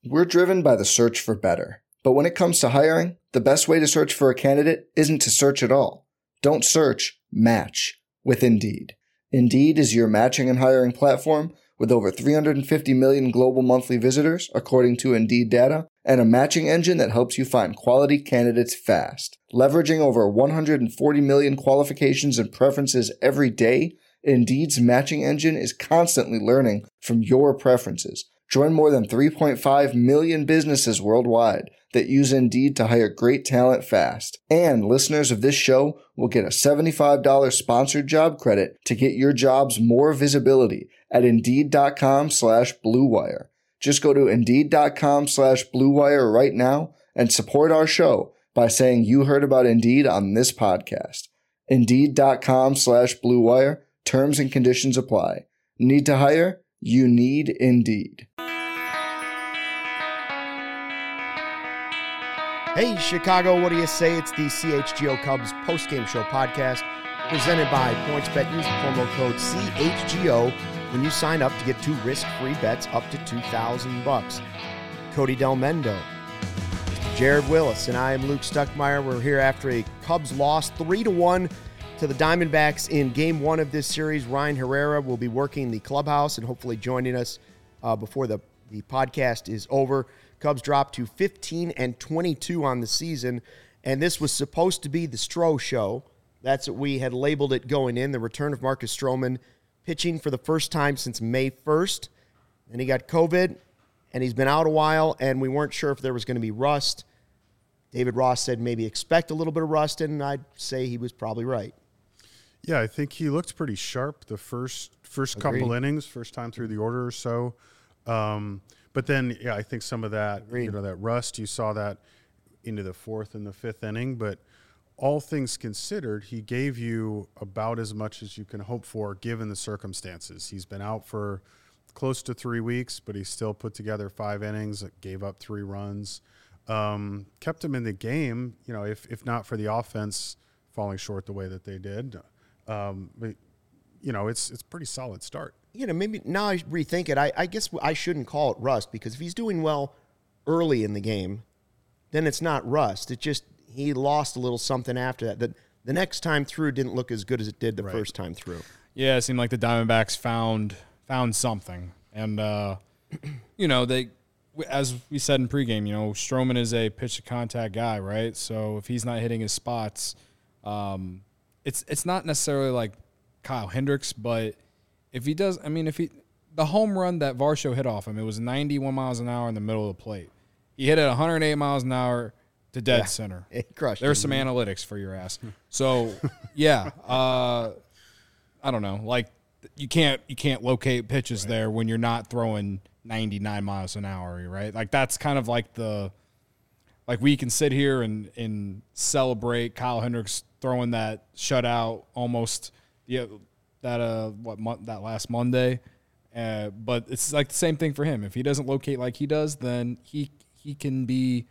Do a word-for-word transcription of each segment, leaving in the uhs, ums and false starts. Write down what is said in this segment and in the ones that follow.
We're driven by the search for better. But when it comes to hiring, the best way to search for a candidate isn't to search at all. Don't search, match with Indeed. Indeed is your matching and hiring platform with over three hundred fifty million global monthly visitors, according to Indeed data, and a matching engine that helps you find quality candidates fast. Leveraging over one hundred forty million qualifications and preferences every day, Indeed's matching engine is constantly learning from your preferences. Join more than three point five million businesses worldwide that use Indeed to hire great talent fast. And listeners of this show will get a seventy-five dollars sponsored job credit to get your jobs more visibility at Indeed.com slash Blue Wire. Just go to Indeed.com slash Blue Wire right now and support our show by saying you heard about Indeed on this podcast. Indeed.com slash Blue Wire. Terms and conditions apply. Need to hire? You need Indeed. Hey, Chicago, what do you say? It's the C H G O Cubs postgame show podcast presented by PointsBet. Use the promo code C H G O when you sign up to get two risk-free bets up to two thousand bucks. Cody Del Mendo, Jared Willis, and I am Luke Stuckmeyer. We're here after a Cubs loss three to one to the Diamondbacks in game one of this series. Ryan Herrera will be working the clubhouse and hopefully joining us uh, before the, the podcast is over. Cubs dropped to fifteen and twenty-two on the season, and this was supposed to be the Stro show. That's what we had labeled it going in, the return of Marcus Stroman, pitching for the first time since May first. And he got COVID, and he's been out a while, and we weren't sure if there was going to be rust. David Ross said maybe expect a little bit of rust, and I'd say he was probably right. Yeah, I think he looked pretty sharp the first first Agreed. couple innings, first time through the order or so. Um, but then, yeah, I think some of that, Agreed. you know, that rust, you saw that into the fourth and the fifth inning. But all things considered, he gave you about as much as you can hope for given the circumstances. He's been out for close to three weeks, but he still put together five innings, gave up three runs, um, kept him in the game, you know, if if not for the offense falling short the way that they did. Um, but, you know, it's it's a pretty solid start. You know, maybe now I rethink it. I, I guess I shouldn't call it rust because if he's doing well early in the game, then it's not rust. It just he lost a little something after that. The, the next time through didn't look as good as it did the Right. first time through. Yeah, it seemed like the Diamondbacks found found something. And, uh, you know, they, as we said in pregame, you know, Stroman is a pitch-to-contact guy, right? So if he's not hitting his spots, um, it's it's not necessarily like Kyle Hendricks, but if he does, I mean, if he, the home run that Varsho hit off him, it was ninety-one miles an hour in the middle of the plate. He hit it one hundred eight miles an hour to dead Yeah, center. it crushed There's him. some analytics for your ass. So, yeah, uh, I don't know. Like, you can't you can't locate pitches there when you're not throwing ninety-nine miles an hour, right? Like, that's kind of like the – like, we can sit here and, and celebrate Kyle Hendricks throwing that shutout almost yeah, that uh what month that last Monday. Uh, but it's like the same thing for him. If he doesn't locate like he does, then he he can be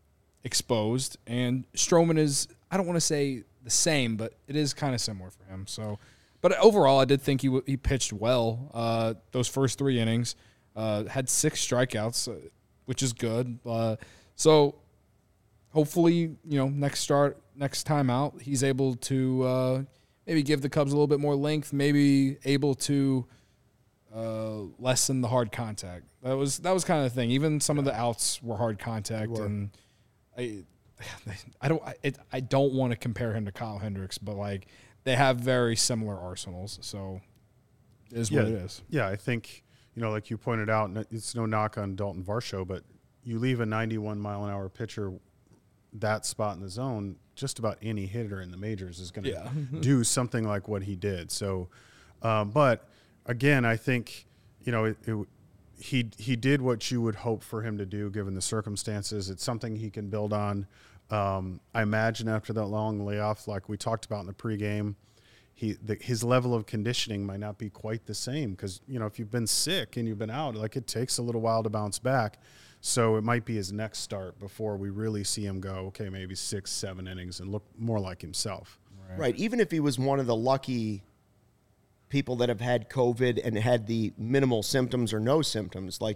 exposed. And Stroman is, I don't want to say the same, but it is kind of similar for him. So, but overall, I did think he he pitched well. Uh, those first three innings, uh, had six strikeouts, uh, which is good. Uh, so hopefully, you know, next start, next time out, he's able to uh, maybe give the Cubs a little bit more length, maybe able to uh, lessen the hard contact. That was that was kind of the thing. Even some of the outs were hard contact, Were. and I, I don't, I, it, I don't want to compare him to Kyle Hendricks, but like they have very similar arsenals, so it is yeah, what it is. Yeah, I think, you know, like you pointed out, it's no knock on Dalton Varsho, but you leave a ninety-one mile an hour pitcher that spot in the zone, just about any hitter in the majors is going to Yeah. do something like what he did. So, um, but again, I think, you know, it, it, he he did what you would hope for him to do given the circumstances. It's something he can build on. Um, I imagine after that long layoff, like we talked about in the pregame, he the, his level of conditioning might not be quite the same because, you know, if you've been sick and you've been out, like it takes a little while to bounce back. So it might be his next start before we really see him go, okay, maybe six, seven innings and look more like himself. Right. right. Even if he was one of the lucky people that have had COVID and had the minimal symptoms or no symptoms, like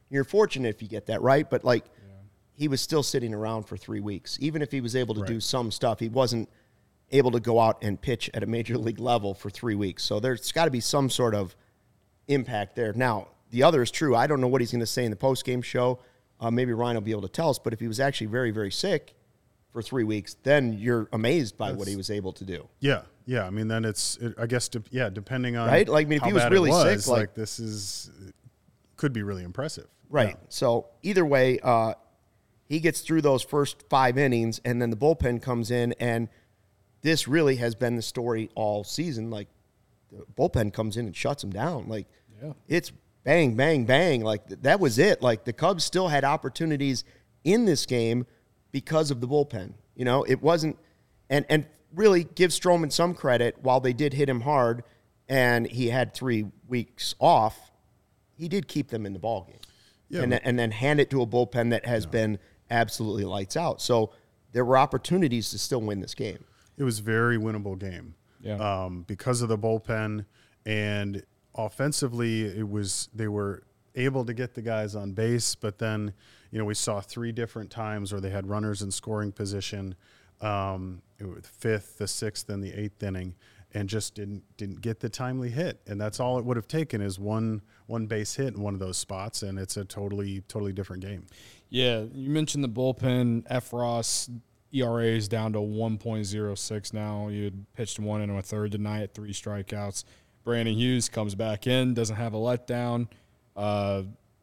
You're fortunate if you get that, right? But, like, yeah. he was still sitting around for three weeks. Even if he was able to right. do some stuff, he wasn't able to go out and pitch at a major league level for three weeks. So there's got to be some sort of impact there. Now, the other is true. I don't know what he's going to say in the postgame show. Uh, maybe Ryan will be able to tell us. But if he was actually very, very sick for three weeks, then you're amazed by That's, what he was able to do. Yeah, yeah. I mean, then it's, it, I guess, de- yeah, depending on right. Like, I mean, if how he was bad really it was, sick, like, like this is could be really impressive. Right. Yeah. So either way, uh, he gets through those first five innings, and then the bullpen comes in, and this really has been the story all season. Like, the bullpen comes in and shuts him down. Like, yeah. it's bang, bang, bang. Like, that was it. Like, the Cubs still had opportunities in this game because of the bullpen. You know, it wasn't – and and really give Stroman some credit. While they did hit him hard and he had three weeks off, he did keep them in the ballgame. Yeah, and, and then hand it to a bullpen that has yeah. been absolutely lights out. So there were opportunities to still win this game. It was a very winnable game yeah. um, because of the bullpen, and offensively, it was they were able to get the guys on base. But then, you know, we saw three different times where they had runners in scoring position, um, it was the fifth, the sixth, and the eighth inning, and just didn't didn't get the timely hit. And that's all it would have taken is one one base hit in one of those spots, and it's a totally totally different game. Yeah, you mentioned the bullpen. F. Ross E R A is down to one point oh six now. You had pitched one and a third tonight, three strikeouts. Brandon Hughes comes back in, doesn't have a letdown. Uh,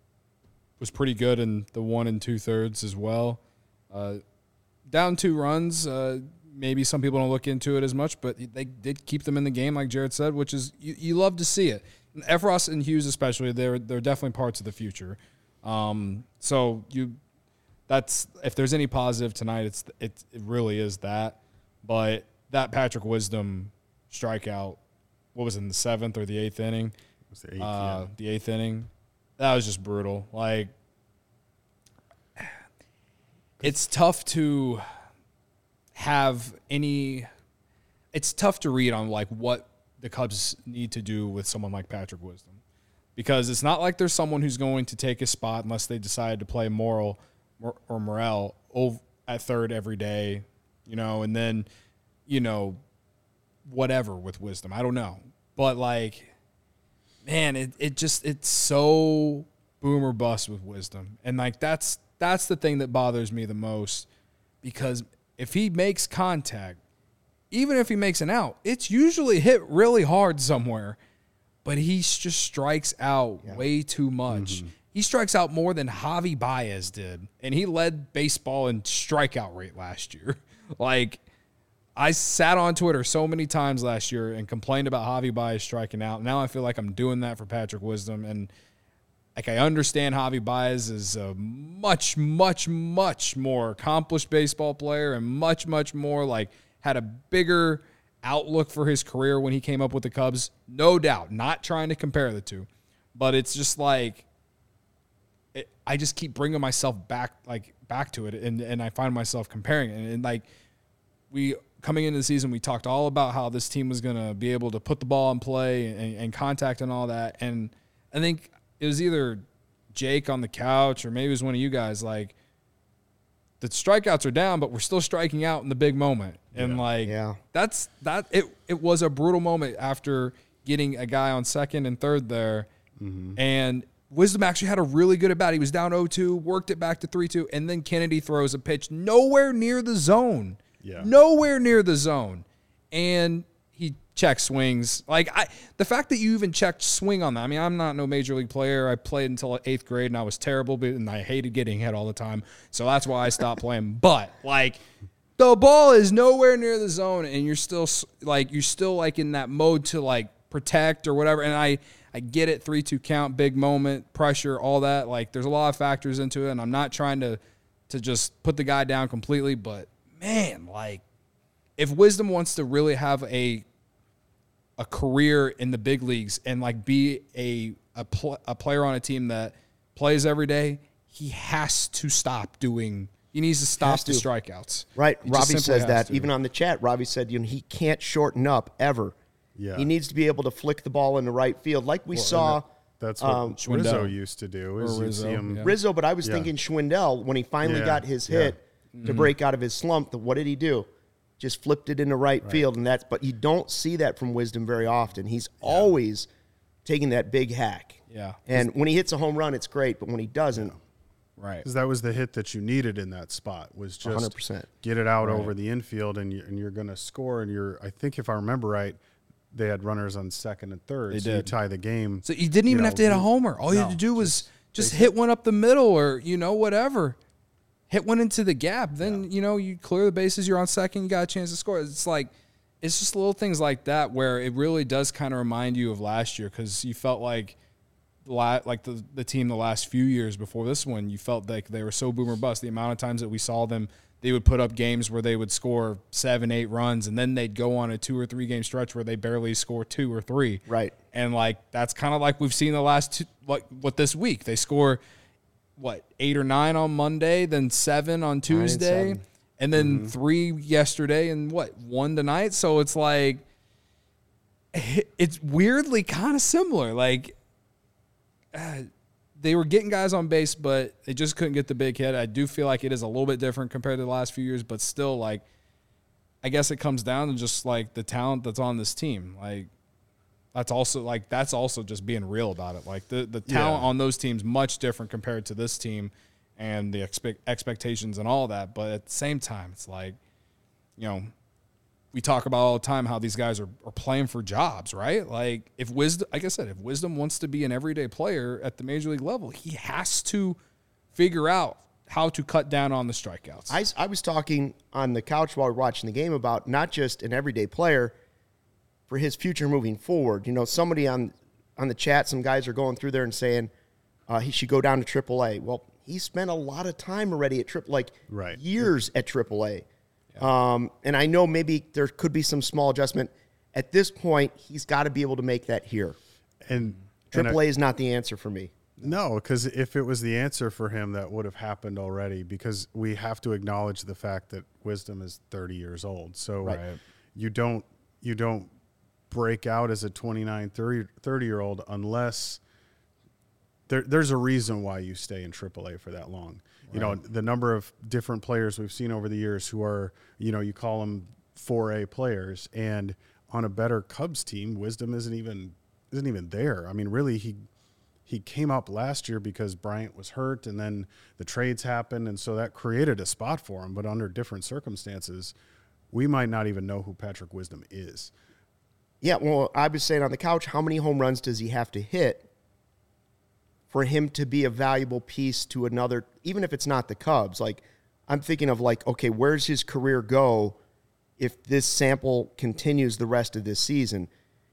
was pretty good in the one and two thirds as well. Uh, down two runs. Uh, maybe some people don't look into it as much, but they did keep them in the game, like Jared said, which is you, you love to see it. And F. Ross and Hughes especially, they're they're definitely parts of the future. Um, so you. That's if there's any positive tonight, it's it, it really is that. But that Patrick Wisdom strikeout, what was it, in the seventh or the eighth inning? It was the eighth, uh, yeah. The eighth inning, that was just brutal. Like, it's tough to have any. It's tough to read on like what the Cubs need to do with someone like Patrick Wisdom, because it's not like there's someone who's going to take a spot unless they decide to play Morrill or Morel over at third every day, you know, and then, you know, whatever with Wisdom. I don't know. But, like, man, it, it just, it's so boom or bust with Wisdom. And, like, that's that's the thing that bothers me the most, because if he makes contact, even if he makes an out, it's usually hit really hard somewhere. But he just strikes out yeah. way too much. Mm-hmm. He strikes out more than Javi Baez did, and he led baseball in strikeout rate last year. Like, I sat on Twitter so many times last year and complained about Javi Baez striking out. Now I feel like I'm doing that for Patrick Wisdom, and like I understand Javi Baez is a much, much, much more accomplished baseball player and much, much more like had a bigger outlook for his career when he came up with the Cubs. No doubt, not trying to compare the two, but it's just like, It, I just keep bringing myself back, like back to it, and, and I find myself comparing it. And, and like we coming into the season, we talked all about how this team was going to be able to put the ball in play and, and contact and all that. And I think it was either Jake on the couch or maybe it was one of you guys. Like, the strikeouts are down, but we're still striking out in the big moment. And yeah. like yeah. that's that. It it was a brutal moment after getting a guy on second and third there, mm-hmm. and Wisdom actually had a really good at bat. He was down oh two, worked it back to three two, and then Kennedy throws a pitch nowhere near the zone. Yeah. Nowhere near the zone. And he check swings. Like, I, the fact that you even checked swing on that, I mean, I'm not no major league player. I played until eighth grade, and I was terrible, and I hated getting hit all the time. So that's why I stopped playing. But, like, the ball is nowhere near the zone, and you're still, like, you're still, like, in that mode to, like, protect or whatever. And I, I get it, three two count, big moment, pressure, all that. Like, there's a lot of factors into it, and I'm not trying to, to just put the guy down completely. But, man, like, if Wisdom wants to really have a a career in the big leagues and like be a a, pl- a player on a team that plays every day, he has to stop doing. He needs to stop the strikeouts. Right. He Robbie says that. To. Even on the chat, Robbie said, you know, he can't shorten up ever. Yeah. He needs to be able to flick the ball in the right field, like we well, saw That's what Um, Rizzo Schwindel. used to do. Or Is you'd Rizzo, see him, yeah. Rizzo, but I was Yeah. thinking Schwindel, when he finally Yeah, got his yeah. hit to break out of his slump, the, what did he do? Just flipped it into right, field, and that's. But you don't see that from Wisdom very often. He's always taking that big hack. Yeah. And when he hits a home run, it's great, but when he doesn't, Right. because that was the hit that you needed in that spot, was just one hundred percent. get it out over the infield, and, you, and you're going to score. And you're, I think if I remember right, they had runners on second and third, They so you did. tie the game. So you didn't even know, have to hit a you- homer. All you had no, to do was just hit one up the middle, or you know whatever. Hit one into the gap. Then you know you clear the bases. You're on second. You got a chance to score. It's like it's just little things like that where it really does kind of remind you of last year, because you felt like la- like the the team the last few years before this one, you felt like they were so boom or bust. The amount of times that we saw them, they would put up games where they would score seven, eight runs, and then they'd go on a two or three game stretch where they barely score two or three. Right. And like that's kind of like we've seen the last two, like what this week they score, what eight or nine on Monday, then seven on Tuesday, seven. and then three yesterday, and what one tonight. So it's like it's weirdly kind of similar. Like uh, they were getting guys on base, but they just couldn't get the big hit. I do feel like it is a little bit different compared to the last few years, but still, like I guess it comes down to just like the talent that's on this team. Like that's also like that's also just being real about it. Like the the talent Yeah. on those teams much different compared to this team, and the expect expectations and all that. But at the same time, it's like, you know, we talk about all the time how these guys are, are playing for jobs, right? Like if Wisdom, like I said, if Wisdom wants to be an everyday player at the major league level, he has to figure out how to cut down on the strikeouts. I, I was talking on the couch while we were watching the game about not just an everyday player, for his future moving forward. You know, somebody on on the chat, some guys are going through there and saying uh, he should go down to triple A. Well, he spent a lot of time already at triple, like Right. years at triple A. Um, and I know maybe there could be some small adjustment. At this point, he's got to be able to make that here. And, and triple I- A is not the answer for me. No, because if it was the answer for him, that would have happened already, because we have to acknowledge the fact that Wisdom is thirty years old. So Right. you don't you don't break out as a twenty-nine, thirty year old unless there, there's a reason why you stay in triple A for that long. You know, the number of different players we've seen over the years who are, you know, you call them four A players, and on a better Cubs team, Wisdom isn't even isn't even there. I mean, really, he he came up last year because Bryant was hurt, and then the trades happened, and so that created a spot for him. But under different circumstances, we might not even know who Patrick Wisdom is. Yeah, well, I was saying on the couch, how many home runs does he have to hit for him to be a valuable piece to another, even if it's not the Cubs? Like, I'm thinking of like, okay, where's his career go if this sample continues the rest of this season?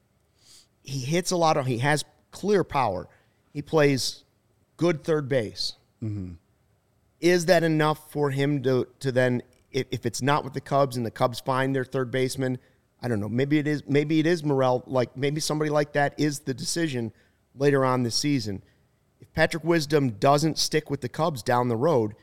He hits a lot of, he has clear power. He plays good third base. Mm-hmm. Is that enough for him to, to then, if, if it's not with the Cubs and the Cubs find their third baseman, I don't know, maybe it is, maybe it is Morel, like maybe somebody like that is the decision later on this season. If Patrick Wisdom doesn't stick with the Cubs down the road,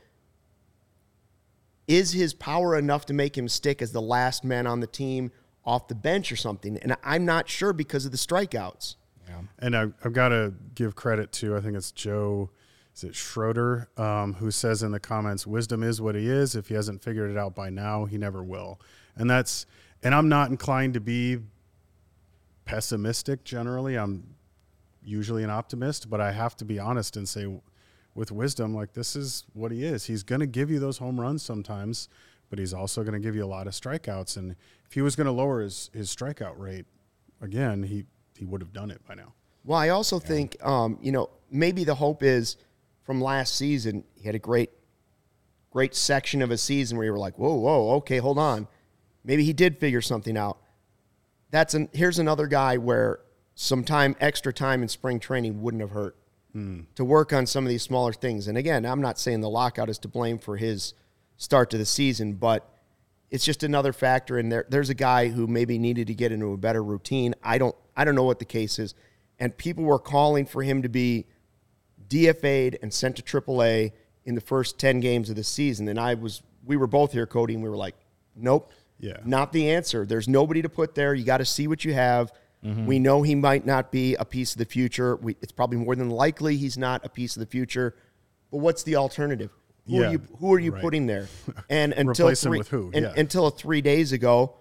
is his power enough to make him stick as the last man on the team off the bench or something? And I'm not sure because of the strikeouts. And I, I've got to give credit to, I think it's Joe, is it Schroeder, um, who says in the comments, Wisdom is what he is. If he hasn't figured it out by now, he never will. And that's, and I'm not inclined to be pessimistic generally. I'm usually an optimist, but I have to be honest and say with Wisdom, like, this is what he is. He's going to give you those home runs sometimes, but he's also going to give you a lot of strikeouts. And if he was going to lower his, his strikeout rate, again, he, he would have done it by now. Well, I also yeah. think, um, you know, maybe the hope is from last season, he had a great, great section of a season where you were like, whoa, whoa, okay, hold on. Maybe he did figure something out. That's an, here's another guy where some time, extra time in spring training wouldn't have hurt mm. to work on some of these smaller things. And again, I'm not saying the lockout is to blame for his start to the season, but it's just another factor. And there, there's a guy who maybe needed to get into a better routine. I don't, I don't know what the case is. And people were calling for him to be D F A'd and sent to triple A in the first ten games of the season. And I was, we were both here, Cody, and we were like, nope, yeah, not the answer. There's nobody to put there. You got to see what you have. Mm-hmm. We know he might not be a piece of the future. We, it's probably more than likely he's not a piece of the future. But what's the alternative? Who yeah, are you who are you right. putting there? And until Replace three, him with who? And, Yeah. until three days ago,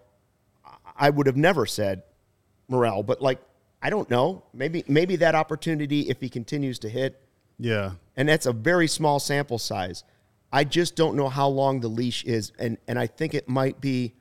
I would have never said Morel. But like, I don't know. Maybe maybe that opportunity, if he continues to hit, Yeah. and that's a very small sample size. I just don't know how long the leash is, and and I think it might be.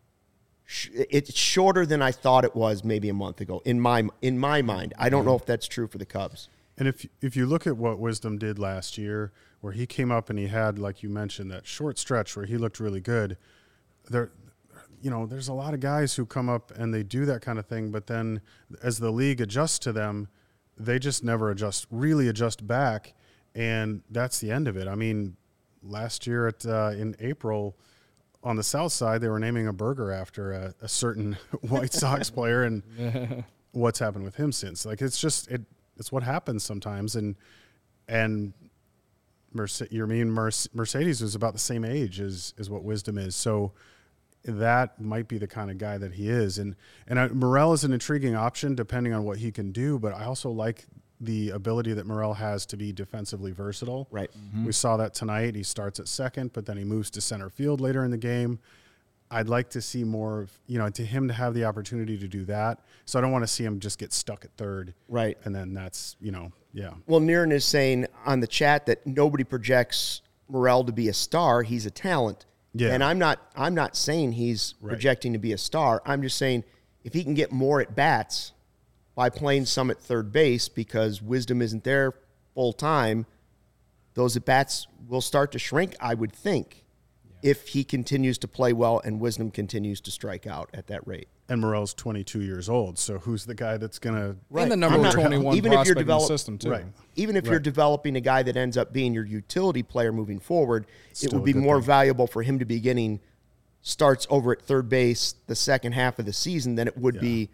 Sh- it's shorter than I thought it was maybe a month ago. In my in my mind, I don't know if that's true for the Cubs. And if if you look at what Wisdom did last year, where he came up and he had, like you mentioned, that short stretch where he looked really good, there, you know, there's a lot of guys who come up and they do that kind of thing, but then as the league adjusts to them, they just never adjust, really adjust back, and that's the end of it. I mean, last year at uh, in April, on the South Side, they were naming a burger after a, a certain White Sox player, and what's happened with him since? Like, it's just it. It's what happens sometimes, and and Merce- you mean Merce- Mercedes was about the same age as as what Wisdom is, so that might be the kind of guy that he is. And and I, Morel is an intriguing option depending on what he can do, but I also like the ability that Morel has to be defensively versatile. Right. Mm-hmm. We saw that tonight. He starts at second, but then he moves to center field later in the game. I'd like to see more of, you know, to him to have the opportunity to do that. So I don't want to see him just get stuck at third. Right. And then that's, you know, yeah. Well, Niren is saying on the chat that nobody projects Morel to be a star. He's a talent. Yeah. And I'm not I'm not saying he's Right. projecting to be a star. I'm just saying if he can get more at bats by playing some at third base because Wisdom isn't there full time, those at bats will start to shrink, I would think, yeah. if he continues to play well and Wisdom continues to strike out at that rate. And Morel's twenty-two years old, so who's the guy that's going to... Right. And the number not, twenty-one even if you're prospect in the develop, system, too. Right. Even if Right. you're developing a guy that ends up being your utility player moving forward, Still it would a be good more thing. valuable for him to be getting starts over at third base the second half of the season than it would Yeah. be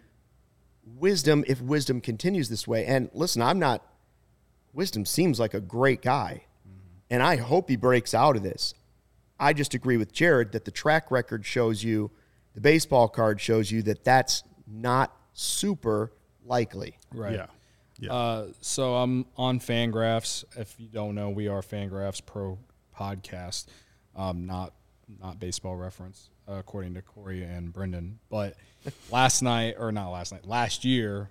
Wisdom if Wisdom continues this way. And listen, I'm not – Wisdom seems like a great guy, mm-hmm. and I hope he breaks out of this. I just agree with Jared that the track record shows you, the baseball card shows you that that's not super likely. Right. Yeah. Yeah. Uh, so I'm on Fangraphs. If you don't know, we are Fangraphs Pro podcast, um, not not baseball reference, uh, according to Corey and Brendan. But last night, or not last night, last year,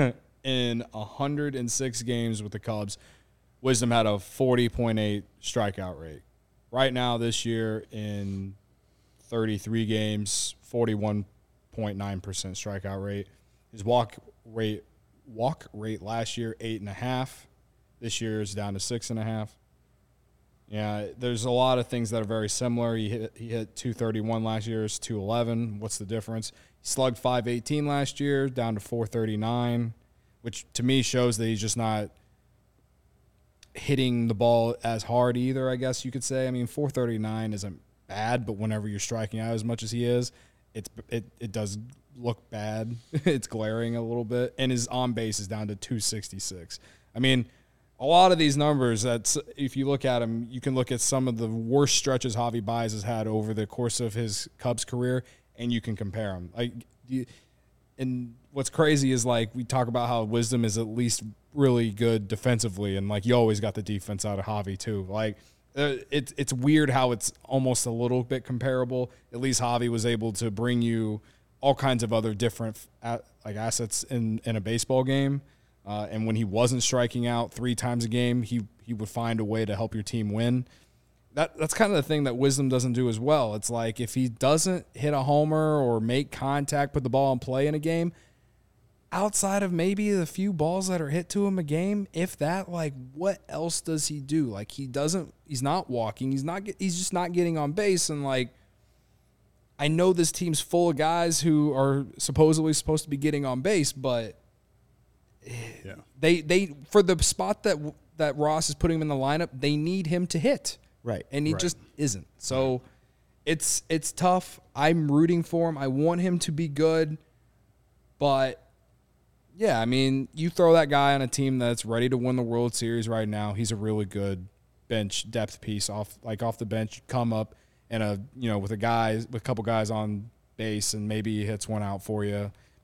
in one hundred six games with the Cubs, Wisdom had a forty point eight strikeout rate. Right now, this year, in thirty-three games, forty-one point nine percent strikeout rate. His walk rate walk rate last year, eight and a half. This year is down to six and a half. Yeah, there's a lot of things that are very similar. He hit he hit two thirty-one last year, is two eleven. What's the difference? He slugged five eighteen last year, down to four thirty-nine, which to me shows that he's just not hitting the ball as hard either, I guess you could say. I mean, four thirty-nine isn't bad, but whenever you're striking out as much as he is, it's it, it does look bad. It's glaring a little bit. And his on base is down to two sixty-six. I mean, a lot of these numbers, that's if you look at them, you can look at some of the worst stretches Javi Baez has had over the course of his Cubs career, and you can compare them. Like, you, and what's crazy is, like, we talk about how Wisdom is at least really good defensively, and, like, you always got the defense out of Javi too. Like, uh, it's it's weird how it's almost a little bit comparable. At least Javi was able to bring you all kinds of other different like assets in, in a baseball game. Uh, and when he wasn't striking out three times a game, he he would find a way to help your team win. That that's kind of the thing that Wisdom doesn't do as well. It's like if he doesn't hit a homer or make contact, put the ball in play in a game, outside of maybe the few balls that are hit to him a game, if that, like, what else does he do? Like, he doesn't, he's not walking, he's not, he's just not getting on base. And, like, I know this team's full of guys who are supposedly supposed to be getting on base, but yeah. they they for the spot that that Ross is putting him in the lineup, they need him to hit. Right. And he Right. just isn't. So it's it's tough. I'm rooting for him. I want him to be good. But yeah, I mean, you throw that guy on a team that's ready to win the World Series right now, he's a really good bench depth piece off like off the bench, come up and a you know, with a guy with a couple guys on base and maybe he hits one out for you.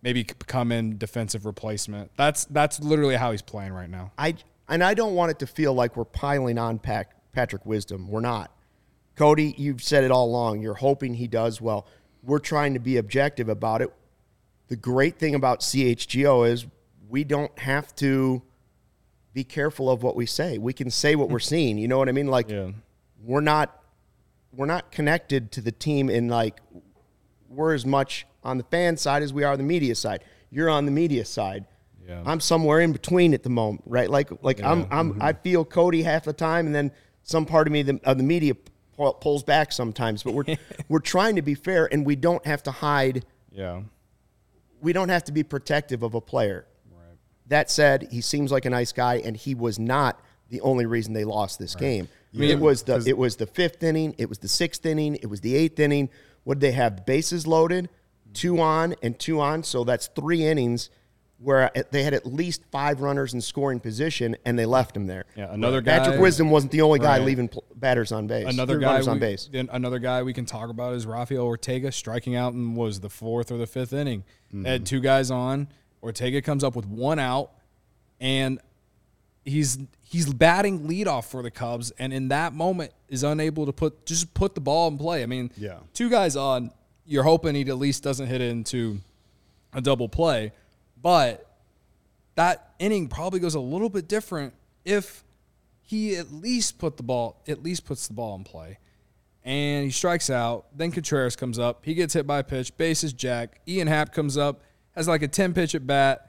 maybe come in defensive replacement. That's that's literally how he's playing right now. I and I don't want it to feel like we're piling on Pac, Patrick Wisdom. We're not. Cody, you've said it all along. You're hoping he does well. We're trying to be objective about it. The great thing about C H G O is we don't have to be careful of what we say. We can say what we're seeing. You know what I mean? Like Yeah. we're not we're not connected to the team in like we're as much on the fan side as we are the media side. You're on the media side. Yeah. I'm somewhere in between at the moment, right? Like like Yeah. I'm I'm I feel Cody half the time, and then some part of me the, of the media pull, pulls back sometimes. But we're we're trying to be fair, and we don't have to hide. Yeah. We don't have to be protective of a player. Right. That said, he seems like a nice guy, and he was not the only reason they lost this game. I mean, Yeah, it was the 'cause- it was the fifth inning, it was the sixth inning, it was the eighth inning. What did they have? The bases loaded, two on and two on, so that's three innings where they had at least five runners in scoring position, and they left him there. Yeah, another guy. Patrick Wisdom wasn't the only guy Right. leaving pl- batters on base. Another or guy, runners on we, base. then another guy we can talk about is Rafael Ortega striking out in was the fourth or the fifth inning. Mm-hmm. They had two guys on. Ortega comes up with one out, and he's he's batting leadoff for the Cubs, and in that moment is unable to put just put the ball in play. I mean, Yeah. two guys on. You're hoping he at least doesn't hit it into a double play, but that inning probably goes a little bit different if he at least put the ball, at least puts the ball in play. And he strikes out. Then Contreras comes up. He gets hit by a pitch. Bases jack. Ian Happ comes up, has like a ten pitch at bat.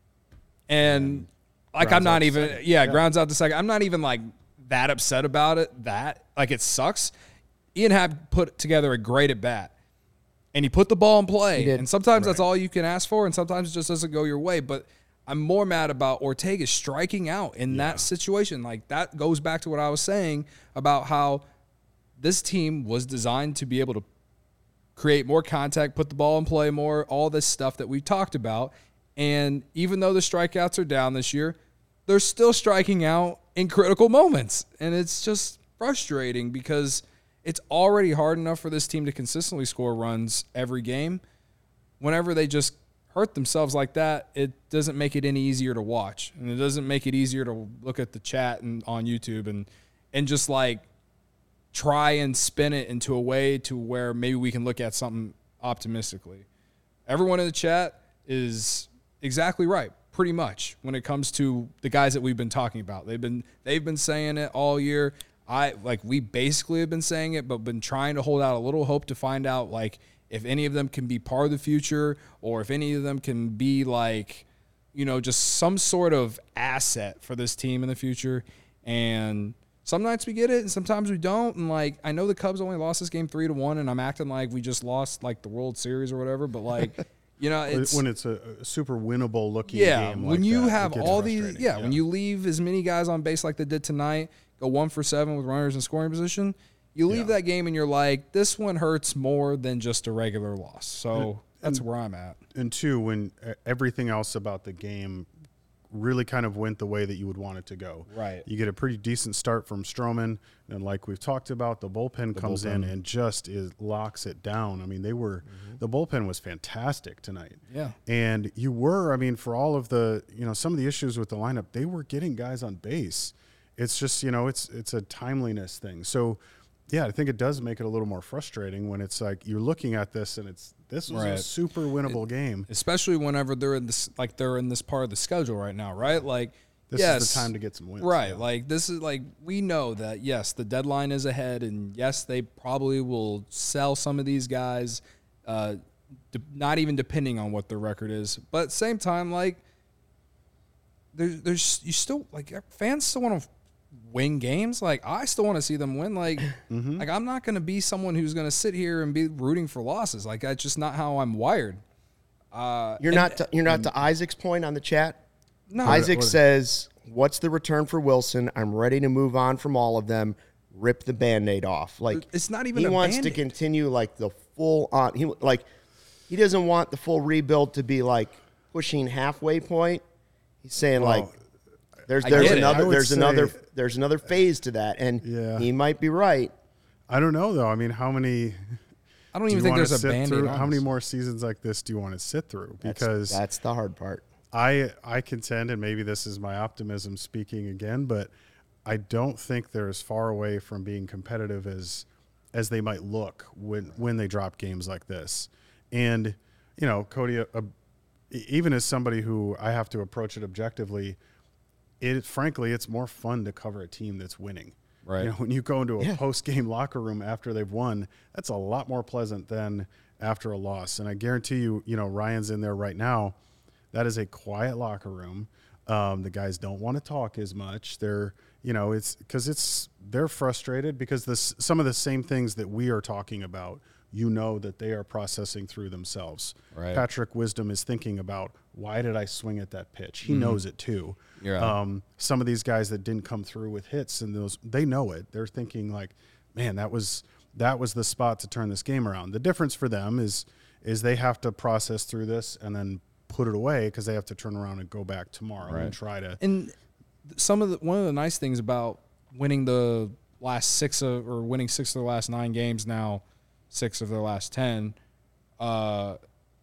And like, I'm grounds not out to even, second. yeah, grounds out to second. I'm not even like that upset about it. That, like, it sucks. Ian Happ put together a great at bat. And he put the ball in play. did. And sometimes that's all you can ask for, and sometimes it just doesn't go your way. But I'm more mad about Ortega striking out in that situation. Like, that goes back to what I was saying about how this team was designed to be able to create more contact, put the ball in play more, all this stuff that we talked about. And even though the strikeouts are down this year, they're still striking out in critical moments. And it's just frustrating because it's already hard enough for this team to consistently score runs every game. Whenever they just hurt themselves like that, it doesn't make it any easier to watch. And it doesn't make it easier to look at the chat and on YouTube and and just like try and spin it into a way to where maybe we can look at something optimistically. Everyone in the chat is exactly right, pretty much, when it comes to the guys that we've been talking about. They've been they've been saying it all year. I like we basically have been saying it, but been trying to hold out a little hope to find out like if any of them can be part of the future or if any of them can be like, you know, just some sort of asset for this team in the future. And some nights we get it and sometimes we don't. And like, I know the Cubs only lost this game three to one and I'm acting like we just lost like the World Series or whatever. But like, you know, it's when it's a, a super winnable looking yeah, game. when like you that, it have gets all these, frustrating. yeah, when you leave as many guys on base like they did tonight, go one for seven with runners in scoring position, you leave Yeah. that game and you're like, this one hurts more than just a regular loss. So that's where I'm at. And two, when uh, everything else about the game really kind of went the way that you would want it to go. Right. You get a pretty decent start from Stroman, and like we've talked about, the bullpen comes in bullpen. and just is locks it down. I mean, they were the bullpen was fantastic tonight. Yeah. And you were, I mean, for all of the, you know, some of the issues with the lineup, they were getting guys on base. It's just, you know, it's it's a timeliness thing. So, yeah, I think it does make it a little more frustrating when it's like you're looking at this and it's this was a Right. super winnable game. Especially whenever they're in this, like they're in this part of the schedule right now, right? Like, This yes, is the time to get some wins. Right. Yeah. Like, this is like, we know that, yes, the deadline is ahead, and yes, they probably will sell some of these guys, uh, de- not even depending on what their record is. But at the same time, like, there's, there's, you still, like, fans still want to win games. Like, I still want to see them win. Like, Mm-hmm. like I'm not going to be someone who's going to sit here and be rooting for losses. Like, that's just not how I'm wired. Uh, You're and- not to, you're not to Isaac's point on the chat. No, Isaac what- says, "What's the return for Wilson? I'm ready to move on from all of them. Rip the Band-Aid off." Like It's not even he a wants to Band-Aid. continue like the full on. He like he doesn't want the full rebuild to be like pushing halfway point. He's saying Well, like there's I there's get it. I another would there's another say- there's another phase to that, and Yeah. he might be right. I don't know though. I mean, how many? I don't do even you think wanna there's a sit Band-Aid through, on how many this. more seasons like this do you want to sit through? That's- Because that's the hard part. I I contend, and maybe this is my optimism speaking again, but I don't think they're as far away from being competitive as as they might look when when they drop games like this. And you know, Cody, uh, even as somebody who I have to approach it objectively, it frankly it's more fun to cover a team that's winning. Right. You know, when you go into a Yeah. post-game locker room after they've won, that's a lot more pleasant than after a loss. And I guarantee you, you know, Ryan's in there right now. That is a quiet locker room. Um, the guys don't want to talk as much. They're, you know, it's because it's they're frustrated because this some of the same things that we are talking about, you know, that they are processing through themselves. Right. Patrick Wisdom is thinking about, why did I swing at that pitch? He knows it too. Yeah. Um, some of these guys that didn't come through with hits and those, they know it. They're thinking like, man, that was that was the spot to turn this game around. The difference for them is is they have to process through this and then put it away because they have to turn around and go back tomorrow Right. and try to. And some of the one of the nice things about winning the last six of, or winning six of the last nine games now, six of their last ten, uh,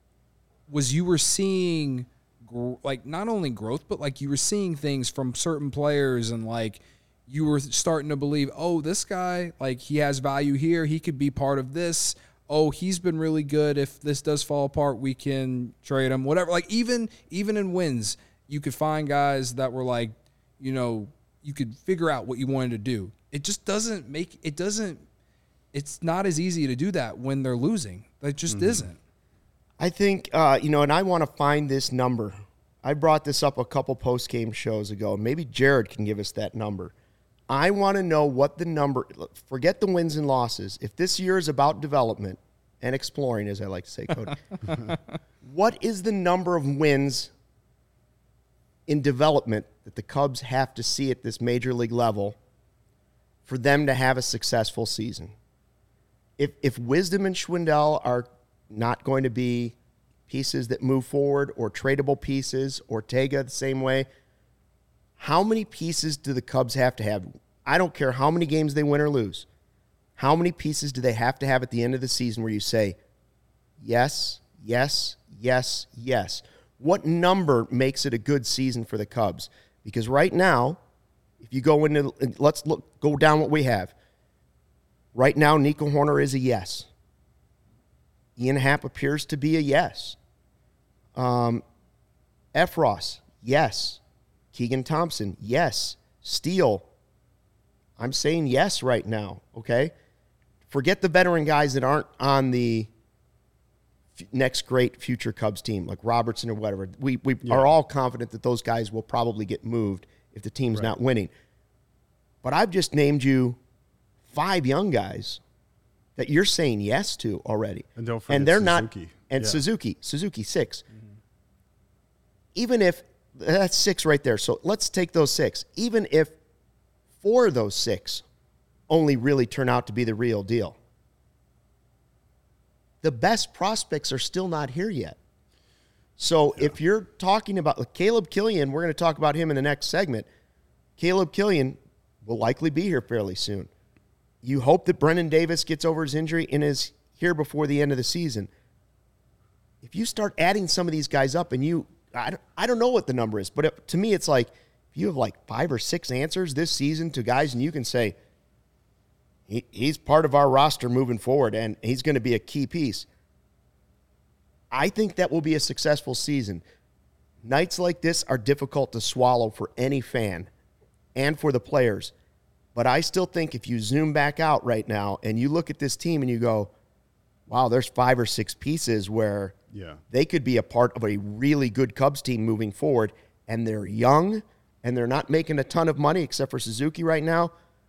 was you were seeing gr- like not only growth, but like you were seeing things from certain players, and like you were starting to believe, oh, this guy, like he has value here, he could be part of this. Oh, he's been really good. If this does fall apart, we can trade him. Whatever. Like even even in wins, you could find guys that were like, you know, you could figure out what you wanted to do. It just doesn't make it doesn't. It's not as easy to do that when they're losing. It just Mm-hmm. isn't. I think, uh, you know, and I want to find this number. I brought this up a couple post-game shows ago. Maybe Jared can give us that number. I want to know what the number, forget the wins and losses. If this year is about development and exploring, as I like to say, Cody, what is the number of wins in development that the Cubs have to see at this major league level for them to have a successful season? If if Wisdom and Schwindel are not going to be pieces that move forward, or tradable pieces, Ortega the same way, how many pieces do the Cubs have to have? I don't care how many games they win or lose. How many pieces do they have to have at the end of the season where you say, yes, yes, yes, yes? What number makes it a good season for the Cubs? Because right now, if you go into, let's look, go down what we have. Right now, Nico Horner is a yes. Ian Happ appears to be a yes. Um, Efros, yes. Keegan Thompson, yes. Steele, I'm saying yes right now, okay? Forget the veteran guys that aren't on the f- next great future Cubs team, like Robertson or whatever. We, we Yeah. are all confident that those guys will probably get moved if the team's Right. not winning. But I've just named you five young guys that you're saying yes to already. And don't forget and they're not Suzuki. and Yeah. Suzuki, Suzuki six. Even if that's six right there. So let's take those six. Even if four of those six only really turn out to be the real deal, the best prospects are still not here yet. So if you're talking about like Caleb Killian, we're going to talk about him in the next segment. Caleb Killian will likely be here fairly soon. You hope that Brennan Davis gets over his injury and is here before the end of the season. If you start adding some of these guys up and you, I don't, I don't know what the number is, but it, to me it's like if you have like five or six answers this season to guys and you can say, he, he's part of our roster moving forward and he's going to be a key piece. I think that will be a successful season. Nights like this are difficult to swallow for any fan and for the players. But I still think if you zoom back out right now and you look at this team and you go, wow, there's five or six pieces where Yeah. they could be a part of a really good Cubs team moving forward, and they're young and they're not making a ton of money except for Suzuki right now.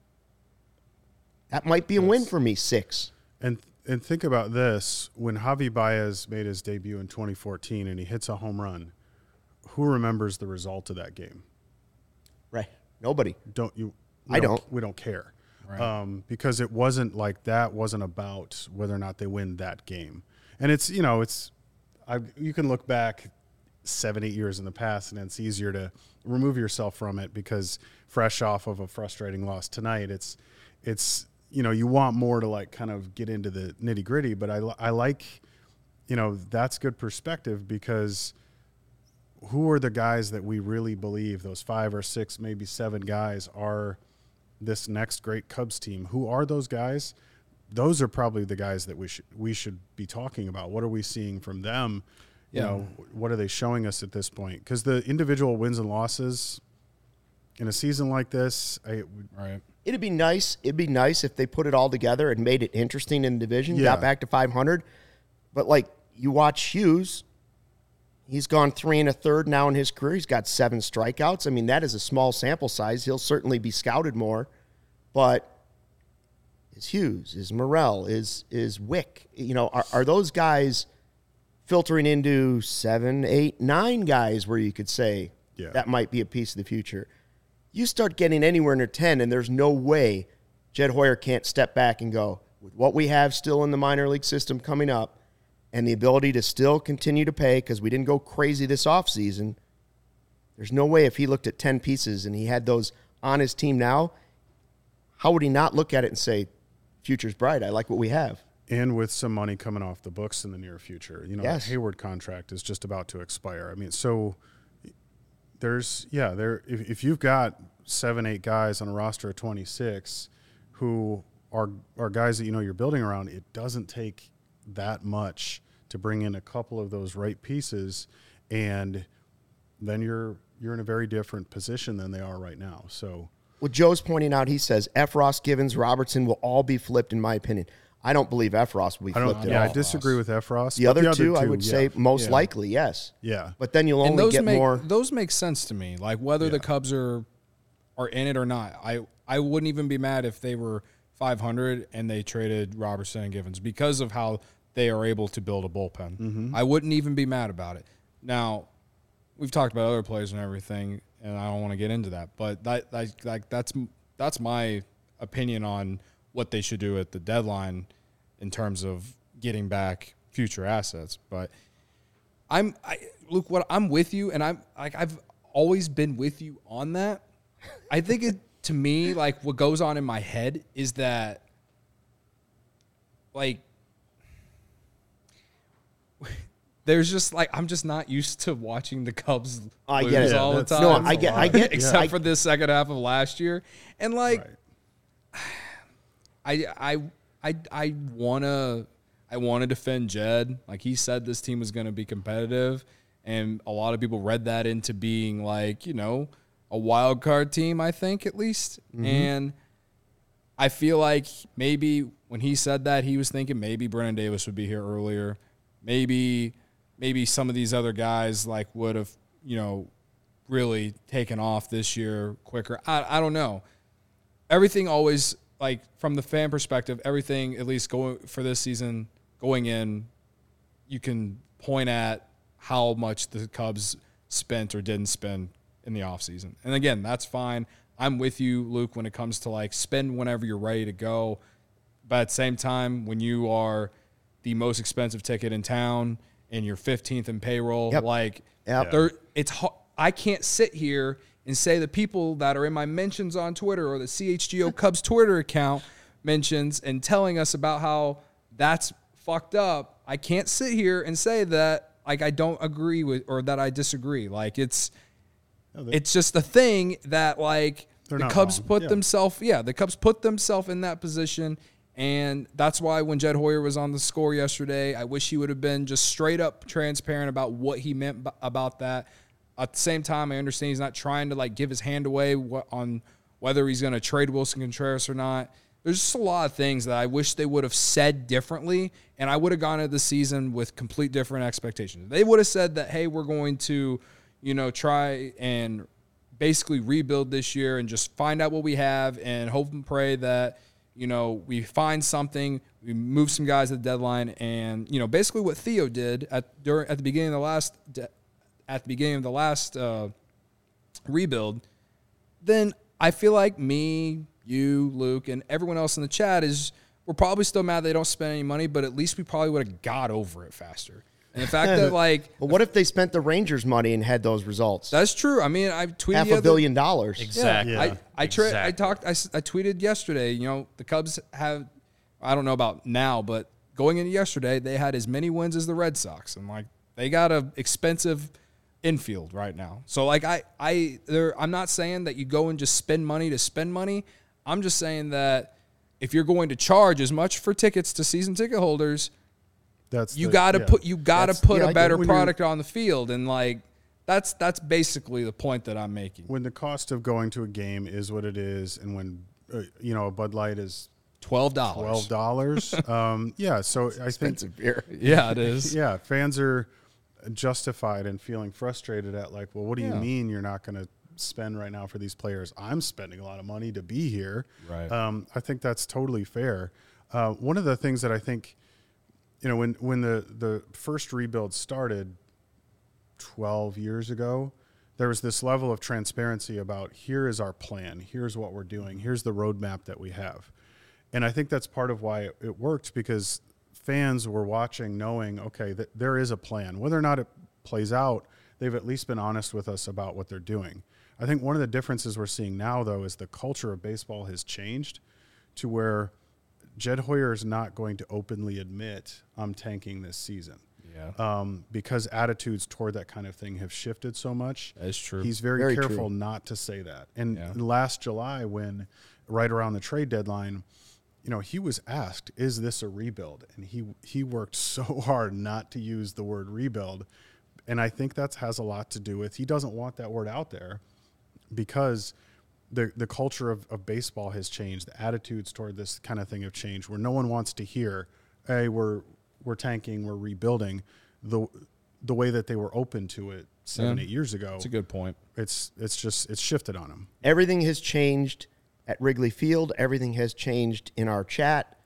That might be a win for me, six. And and think about this: when Javi Baez made his debut in twenty fourteen and he hits a home run, who remembers the result of that game? Right. Nobody. Don't you? we I don't. We don't care, Right. um, because it wasn't like that. Wasn't about whether or not they win that game. And it's you know it's, I you can look back seven eight years in the past and it's easier to remove yourself from it because fresh off of a frustrating loss tonight, it's it's. you know, you want more to like kind of get into the nitty gritty, but I, I like, you know, that's good perspective because who are the guys that we really believe, those five or six, maybe seven guys are this next great Cubs team? Who are those guys? Those are probably the guys that we should, we should be talking about. What are we seeing from them? You Yeah. know, what are they showing us at this point? Because the individual wins and losses in a season like this, I, Right. It'd be nice. It'd be nice if they put it all together and made it interesting in the division. Yeah. Got back to five hundred, but like you watch Hughes, he's gone three and a third now in his career. He's got seven strikeouts. I mean, that is a small sample size. He'll certainly be scouted more, but is Hughes, is Morel, is is Wick? You know, are are those guys filtering into seven, eight, nine guys where you could say Yeah. that might be a piece of the future? You start getting anywhere near ten, and there's no way Jed Hoyer can't step back and go, with what we have still in the minor league system coming up and the ability to still continue to pay because we didn't go crazy this offseason, there's no way if he looked at ten pieces and he had those on his team now, how would he not look at it and say, future's bright, I like what we have? and with some money coming off the books in the near future. You know, Yes. the Hayward contract is just about to expire. I mean, so there's, yeah, there. If, if you've got seven, eight guys on a roster of twenty-six who are are guys that you know you're building around, it doesn't take that much to bring in a couple of those right pieces, and then you're you're in a very different position than they are right now. So, What Joe's pointing out, he says Efros, Givens, Robertson will all be flipped, in my opinion. I don't believe Efros will be I don't. flipped Yeah, at I all. disagree with Efros. The but other, two, I two, would yeah, say most yeah, likely, yes. Yeah, But then you'll And only those get make more. those make sense to me. Like whether the Yeah. Cubs are are in it or not. I I wouldn't even be mad if they were five hundred and they traded Robertson and Givens because of how they are able to build a bullpen. Mm-hmm. I wouldn't even be mad about it. Now, we've talked about other players and everything, and I don't want to get into that, but that like like that's that's my opinion on what they should do at the deadline in terms of getting back future assets. But I'm I Luke, what I'm with you, and I'm like I've always been with you on that. I think it to me, like what goes on in my head is that like there's just like I'm just not used to watching the Cubs I lose get it. all the That's- time. No, I get, I get, except I, for this second half of last year. And like Right. I I I I wanna I wanna defend Jed. Like he said this team was gonna be competitive, and a lot of people read that into being like, you know, a wild card team, I think at least. Mm-hmm. And I feel like maybe when he said that, he was thinking maybe Brennan Davis would be here earlier. Maybe maybe some of these other guys like would have, you know, really taken off this year quicker. I I don't know. Everything always, like from the fan perspective, everything at least going for this season going in, you can point at how much the Cubs spent or didn't spend in the offseason. And again, that's fine. I'm with you, Luke, when it comes to like spend whenever you're ready to go. But at the same time, when you are the most expensive ticket in town and you're fifteenth in payroll, Yep. like Yep. there, it's ho- I can't sit here and say the people that are in my mentions on Twitter or the C H G O Cubs Twitter account mentions and telling us about how that's fucked up. I can't sit here and say that like I don't agree with or that I disagree. Like it's No, they- it's just a thing that like They're the not Cubs wrong. put Yeah. themselves yeah, the Cubs put themselves in that position. And that's why when Jed Hoyer was on the score yesterday, I wish he would have been just straight up transparent about what he meant b- about that. At the same time, I understand he's not trying to like give his hand away wh- on whether he's going to trade Wilson Contreras or not. There's just a lot of things that I wish they would have said differently, and I would have gone into the season with complete different expectations. They would have said that, hey, we're going to, you know, try and basically rebuild this year and just find out what we have and hope and pray that, you know, we find something, we move some guys at the deadline, and you know, basically what Theo did at during at the beginning of the last at the beginning of the last uh, rebuild. Then I feel like me, you, Luke, and everyone else in the chat is we're probably still mad they don't spend any money, but at least we probably would have got over it faster. And the fact that, like, But what if they spent the Rangers money and had those results? that's true. I mean, I tweeted Half the a other- billion dollars. Exactly. Yeah. I I, tra- I Exactly. talked I, s- I tweeted yesterday, you know, the Cubs have, I don't know about now, but going into yesterday, they had as many wins as the Red Sox, and like they got a expensive infield right now. So like I I there I'm not saying that you go and just spend money to spend money. I'm just saying that if you're going to charge as much for tickets to season ticket holders, That's you the- got to yeah. put you got to That's- put yeah, I a get better it. When you're- product on the field, and like that's that's basically the point that I'm making. when the cost of going to a game is what it is, and when uh, you know a Bud Light is Twelve dollars. twelve dollars, um, yeah. So I think Expensive beer. Yeah, it is. yeah, fans are justified in feeling frustrated at like, well, what do you Yeah. mean you're not going to spend right now for these players? I'm spending a lot of money to be here. Right. Um, I think that's totally fair. Uh, one of the things that I think, you know, when when the the first rebuild started twelve years ago, there was this level of transparency about here is our plan, here's what we're doing, here's the roadmap that we have. And I think that's part of why it, it worked, because fans were watching knowing, okay, that there is a plan. Whether or not it plays out, they've at least been honest with us about what they're doing. I think one of the differences we're seeing now, though, is the culture of baseball has changed to where Jed Hoyer is not going to openly admit, I'm tanking this season. Yeah. Um, because attitudes toward that kind of thing have shifted so much. That's true. He's very, Very careful true. not to say that. And Yeah. last July, when right around the trade deadline, you know, he was asked, is this a rebuild? And he he worked so hard not to use the word rebuild. And I think that has a lot to do with he doesn't want that word out there, because the the culture of, of baseball has changed. The attitudes toward this kind of thing have changed, where no one wants to hear, hey, we're we're tanking, we're rebuilding, the the way that they were open to it seven, Yeah. eight years ago. That's a good point. It's it's just it's shifted on them. Everything has changed at Wrigley Field. Everything has changed in our chat.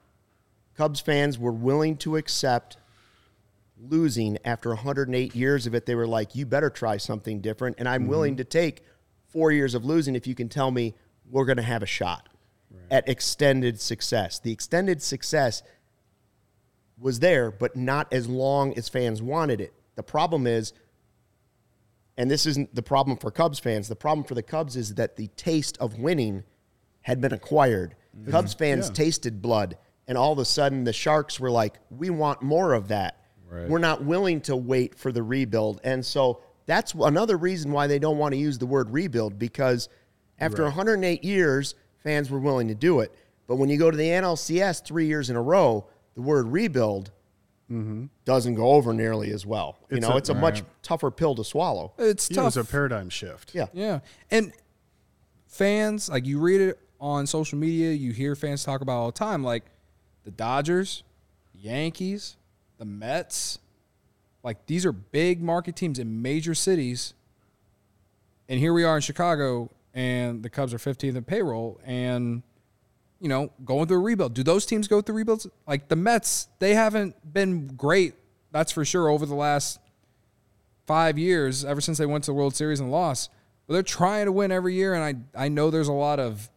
Cubs fans were willing to accept losing after one hundred eight years of it. They were like, you better try something different. And I'm Mm-hmm. willing to take four years of losing if you can tell me we're going to have a shot at extended success. The extended success was there, but not as long as fans wanted it. The problem is, and this isn't the problem for Cubs fans, the problem for the Cubs is that the taste of winning had been acquired. Cubs fans Yeah. tasted blood, and all of a sudden the Sharks were like, we want more of that. Right. We're not willing to wait for the rebuild. And so that's another reason why they don't want to use the word rebuild, because after one hundred eight years, fans were willing to do it. But when you go to the N L C S three years in a row, the word rebuild doesn't go over nearly as well. You It's know, a- it's a much tougher pill to swallow. It's Yeah, it tough. was a paradigm shift. Yeah. Yeah. And fans, like, you read it on social media, you hear fans talk about it all the time, like the Dodgers, Yankees, the Mets. Like, these are big market teams in major cities. And here we are in Chicago, and the Cubs are fifteenth in payroll, and, you know, going through a rebuild. Do those teams go through rebuilds? Like the Mets, they haven't been great, that's for sure, over the last five years, ever since they went to the World Series and lost. But they're trying to win every year, and I I know there's a lot of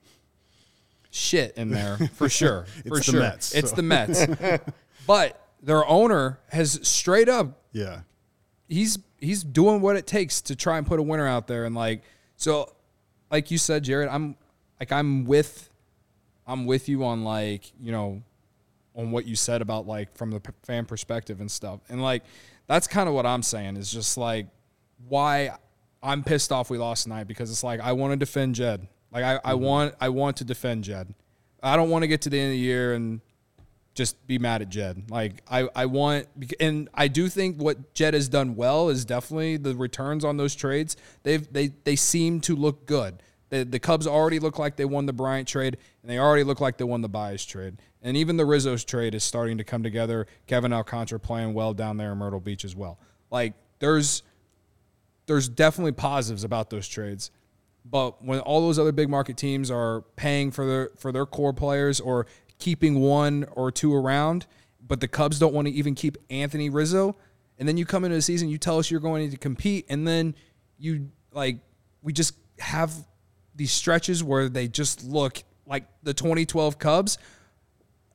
shit in there for sure. for It's the sure. Mets, It's so. the Mets. But their owner has straight up Yeah. he's he's doing what it takes to try and put a winner out there, and like so like you said, Jared, I'm like I'm with I'm with you on, like, you know, on what you said about, like, from the p- fan perspective and stuff. And like that's kind of what I'm saying, is just like why I'm pissed off we lost tonight, because it's like I want to defend Jed. Like I, I want I want to defend Jed. I don't want to get to the end of the year and just be mad at Jed. Like I, I want, and I do think what Jed has done well is definitely the returns on those trades. They've they they seem to look good. The the Cubs already look like they won the Bryant trade, and they already look like they won the Baez trade. And even the Rizzo's trade is starting to come together. Kevin Alcantara playing well down there in Myrtle Beach as well. Like there's there's definitely positives about those trades. But when all those other big market teams are paying for their for their core players or keeping one or two around, but the Cubs don't want to even keep Anthony Rizzo, and then you come into the season, you tell us you're going to compete, and then you like we just have these stretches where they just look like the twenty twelve Cubs.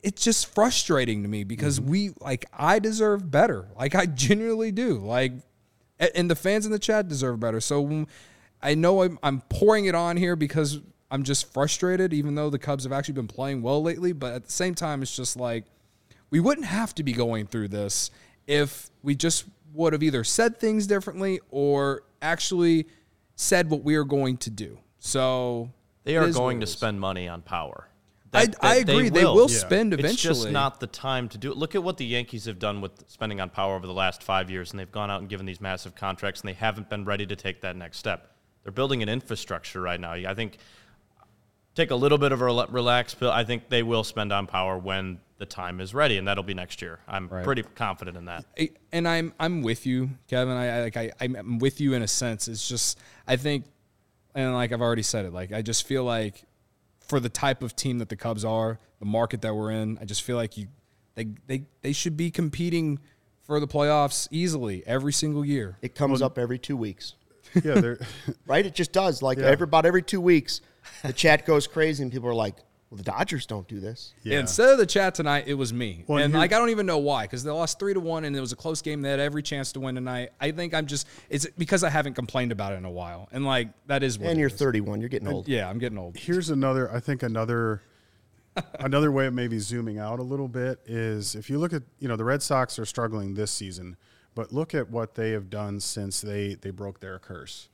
it's just frustrating to me because mm-hmm. we like I deserve better. Like I genuinely do. Like, and the fans in the chat deserve better. So I know I'm, I'm pouring it on here because I'm just frustrated, even though the Cubs have actually been playing well lately. But at the same time, it's just like we wouldn't have to be going through this if we just would have either said things differently or actually said what we are going to do. So they are going to spend money on power. That, I, that I agree. They will, they will yeah. spend eventually. It's just not the time to do it. Look at what the Yankees have done with spending on power over the last five years, and they've gone out and given these massive contracts, and they haven't been ready to take that next step. They're building an infrastructure right now. I think take a little bit of a relax, but I think they will spend on power when the time is ready, and that'll be next year. I'm right. pretty confident in that. I, and I'm I'm with you, Kevin. I, I like I I'm with you in a sense. It's just I think, and like I've already said it, like I just feel like for the type of team that the Cubs are, the market that we're in, I just feel like you they they they should be competing for the playoffs easily every single year. It comes well, up every two weeks. Yeah, they're right. It just does. Like yeah. every, about every two weeks, the chat goes crazy, and people are like, "Well, the Dodgers don't do this." Yeah. Instead of the chat tonight, it was me, well, and like I don't even know why, because they lost three to one, and it was a close game. They had every chance to win tonight. I think I'm just it's because I haven't complained about it in a while, and like that is what. And you're is. thirty-one. You're getting old. And, yeah, I'm getting old. Here's another. I think another. another way of maybe zooming out a little bit is if you look at you know the Red Sox are struggling this season, but look at what they have done since they they broke their curse.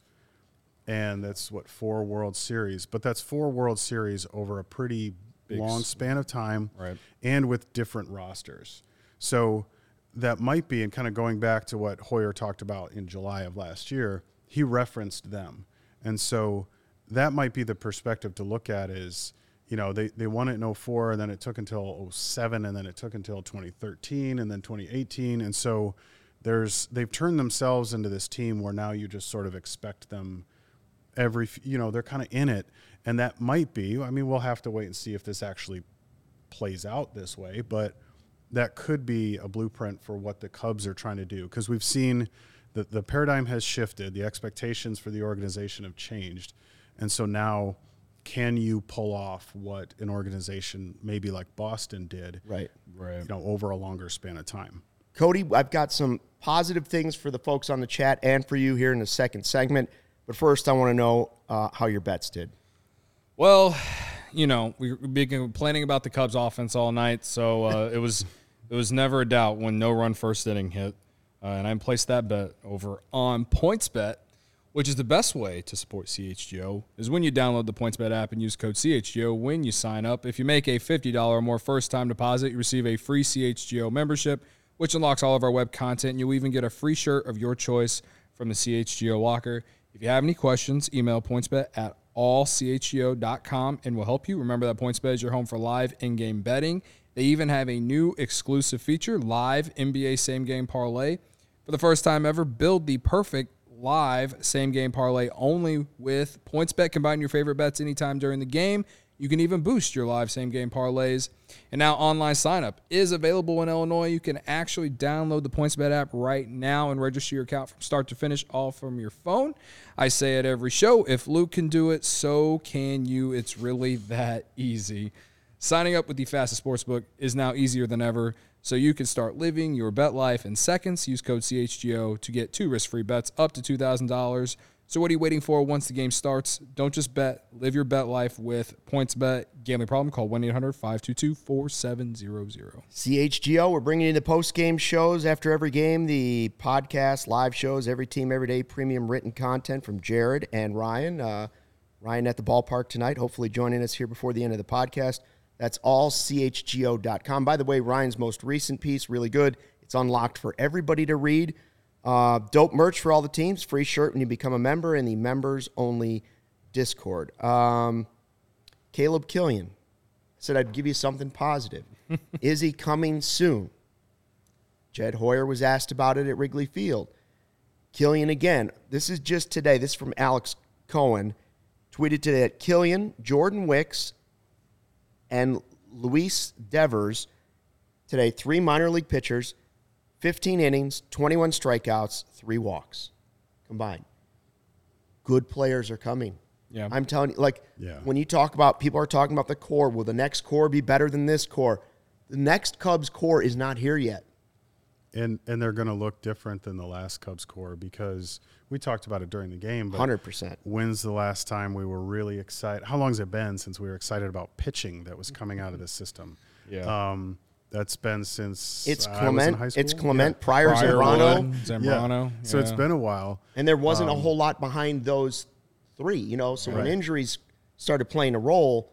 And that's, what, four World Series. But that's four World Series over a pretty Big long span of time right. and with different rosters. So that might be, and kind of going back to what Hoyer talked about in July of last year, he referenced them. And so that might be the perspective to look at is, you know, they, they won it in oh four, and then it took until oh seven, and then it took until twenty thirteen, and then twenty eighteen. And so there's they've turned themselves into this team where now you just sort of expect them every, you know, they're kind of in it. And that might be, I mean, we'll have to wait and see if this actually plays out this way, but that could be a blueprint for what the Cubs are trying to do. Because we've seen that the paradigm has shifted. The expectations for the organization have changed. And so now can you pull off what an organization maybe like Boston did, right, right. you know, over a longer span of time? Cody, I've got some positive things for the folks on the chat and for you here in the second segment. But first, I want to know uh, how your bets did. Well, you know, we've been complaining about the Cubs offense all night, so uh, it was it was never a doubt when no run first inning hit. Uh, and I placed that bet over on PointsBet, which is the best way to support C H G O, is when you download the PointsBet app and use code C H G O when you sign up. If you make a fifty dollars or more first-time deposit, you receive a free C H G O membership, which unlocks all of our web content. You'll even get a free shirt of your choice from the C H G O locker. If you have any questions, email PointsBet at all c h g o dot com and we'll help you. Remember that PointsBet is your home for live in-game betting. They even have a new exclusive feature, live N B A same-game parlay. For the first time ever, build the perfect live same-game parlay only with PointsBet. Combine your favorite bets anytime during the game. You can even boost your live same-game parlays. And now online sign-up is available in Illinois. You can actually download the PointsBet app right now and register your account from start to finish, all from your phone. I say it every show. If Luke can do it, so can you. It's really that easy. Signing up with the fastest sportsbook is now easier than ever, so you can start living your bet life in seconds. Use code C H G O to get two risk-free bets up to two thousand dollars. So what are you waiting for once the game starts? Don't just bet. Live your bet life with PointsBet. Gambling problem? Call one eight hundred five two two four seven zero zero. C H G O, we're bringing you the post-game shows after every game, the podcast, live shows, every team, every day, premium written content from Jared and Ryan. Uh, Ryan at the ballpark tonight, hopefully joining us here before the end of the podcast. That's all C H G O dot com. By the way, Ryan's most recent piece, really good. It's unlocked for everybody to read. Uh, dope merch for all the teams, free shirt when you become a member in the members-only Discord. Um, Caleb Killian said I'd give you something positive. Is he coming soon? Jed Hoyer was asked about it at Wrigley Field. Killian again. This is just today. This is from Alex Cohen. Tweeted today that Killian, Jordan Wicks, and Luis Devers, today, three minor league pitchers, fifteen innings, twenty-one strikeouts, three walks combined. Good players are coming. Yeah. I'm telling you, like, yeah. when you talk about, people are talking about the core, will the next core be better than this core? The next Cubs core is not here yet. And and they're going to look different than the last Cubs core because we talked about it during the game. But one hundred percent. When's the last time we were really excited? How long has it been since we were excited about pitching that was coming out of the system? Yeah. Um, that's been since It's I was in Clement. high school. It's Clement, Yeah. Pryor, Zambrano. Zambrano. Yeah. So it's yeah. been a while. And there wasn't Um, a whole lot behind those three, you know. So when Right. injuries started playing a role,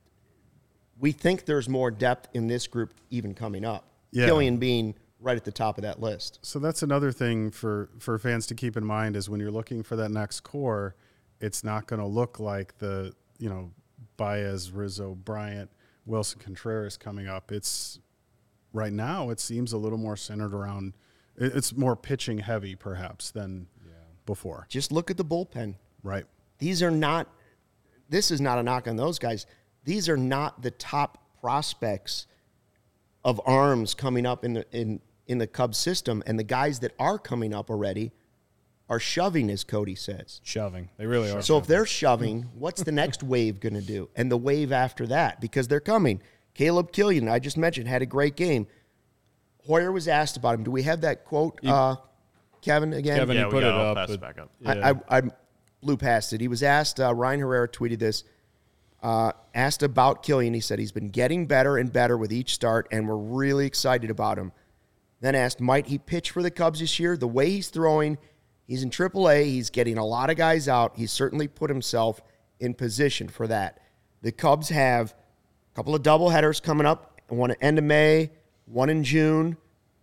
we think there's more depth in this group even coming up. Yeah. Killian being right at the top of that list. So that's another thing for, for fans to keep in mind is when you're looking for that next core, it's not going to look like the, you know, Baez, Rizzo, Bryant, Wilson Contreras coming up. It's right now it seems a little more centered around it- it's more pitching heavy perhaps than before. Just look at the bullpen. Right. These are not, this is not a knock on those guys. These are not the top prospects of arms coming up in the, in, in the Cubs system. And the guys that are coming up already are shoving, as Cody says. Shoving. They really are. So if they're shoving, what's the next wave going to do? And the wave after that, because they're coming. Caleb Killian, I just mentioned, had a great game. Hoyer was asked about him. Do we have that quote, uh, Kevin, again? Kevin, Yeah, you we put got it it. I'll up. pass it but- back up. yeah. I, I, I blew past it. He was asked, uh, Ryan Herrera tweeted this, uh, asked about Killian. He said he's been getting better and better with each start, and we're really excited about him. Then asked, might he pitch for the Cubs this year? The way he's throwing, he's in triple A. He's getting a lot of guys out. He's certainly put himself in position for that. The Cubs have a couple of doubleheaders coming up, one at end of May, one in June.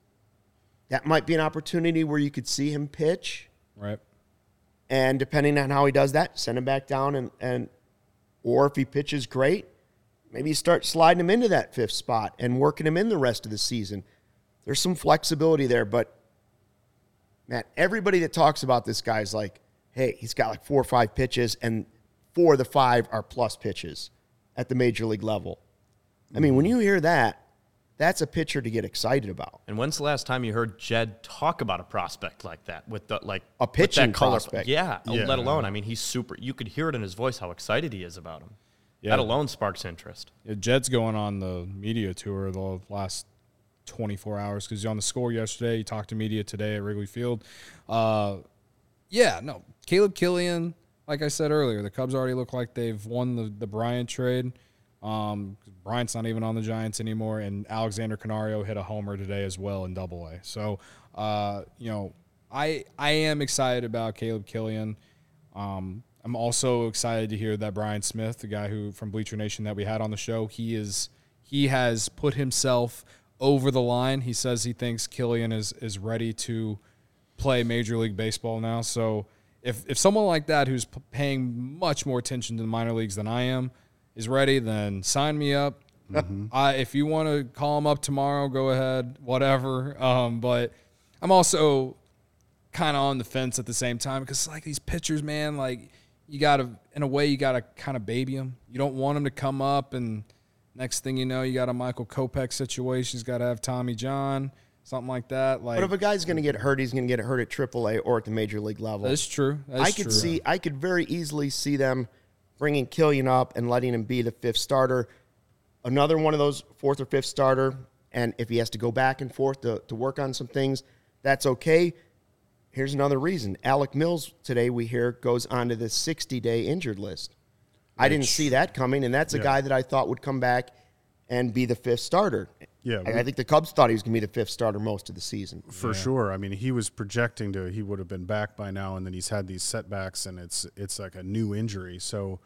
That might be an opportunity where you could see him pitch. Right. And depending on how he does that, send him back down. And, and or if he pitches great, maybe you start sliding him into that fifth spot and working him in the rest of the season. There's some flexibility there. But, man, everybody that talks about this guy is like, hey, he's got like four or five pitches, and four of the five are plus pitches at the major league level. I mean, when you hear that, that's a pitcher to get excited about. And when's the last time you heard Jed talk about a prospect like that with the like A with pitching that color? prospect. Yeah, Yeah. let alone. I mean, he's super. You could hear it in his voice how excited he is about him. Yeah. That alone sparks interest. Yeah, Jed's going on the media tour the last twenty-four hours because he's on the Score yesterday. He talked to media today at Wrigley Field. Uh, yeah, no, Caleb Killian, like I said earlier, the Cubs already look like they've won the, the Bryant trade. Um, Bryant's not even on the Giants anymore, and Alexander Canario hit a homer today as well in Double A. So, uh, you know, I I am excited about Caleb Killian. Um, I'm also excited to hear that Brian Smith, the guy who from Bleacher Nation that we had on the show, he is he has put himself over the line. He says he thinks Killian is is ready to play Major League Baseball now. So if if someone like that who's p- paying much more attention to the minor leagues than I am is ready, then sign me up. Mm-hmm. I, if you want to call him up tomorrow, go ahead, whatever. Um, but I'm also kind of on the fence at the same time because like these pitchers, man, like you got to, in a way, you got to kind of baby them. You don't want them to come up and next thing you know, you got a Michael Kopech situation. He's got to have Tommy John, something like that. Like, But if a guy's going to get hurt, he's going to get hurt at triple A or at the major league level. that's true. That's I could true. see, I could very easily see them bringing Killian up and letting him be the fifth starter. Another one of those fourth or fifth starter, and if he has to go back and forth to, to work on some things, that's okay. Here's another reason. Alec Mills today, we hear, goes onto the sixty-day injured list. I didn't see that coming, and that's a Yeah. guy that I thought would come back and be the fifth starter. Yeah, I, I think the Cubs thought he was going to be the fifth starter most of the season. For sure. I mean, he was projecting to he would have been back by now, and then he's had these setbacks, and it's it's like a new injury. So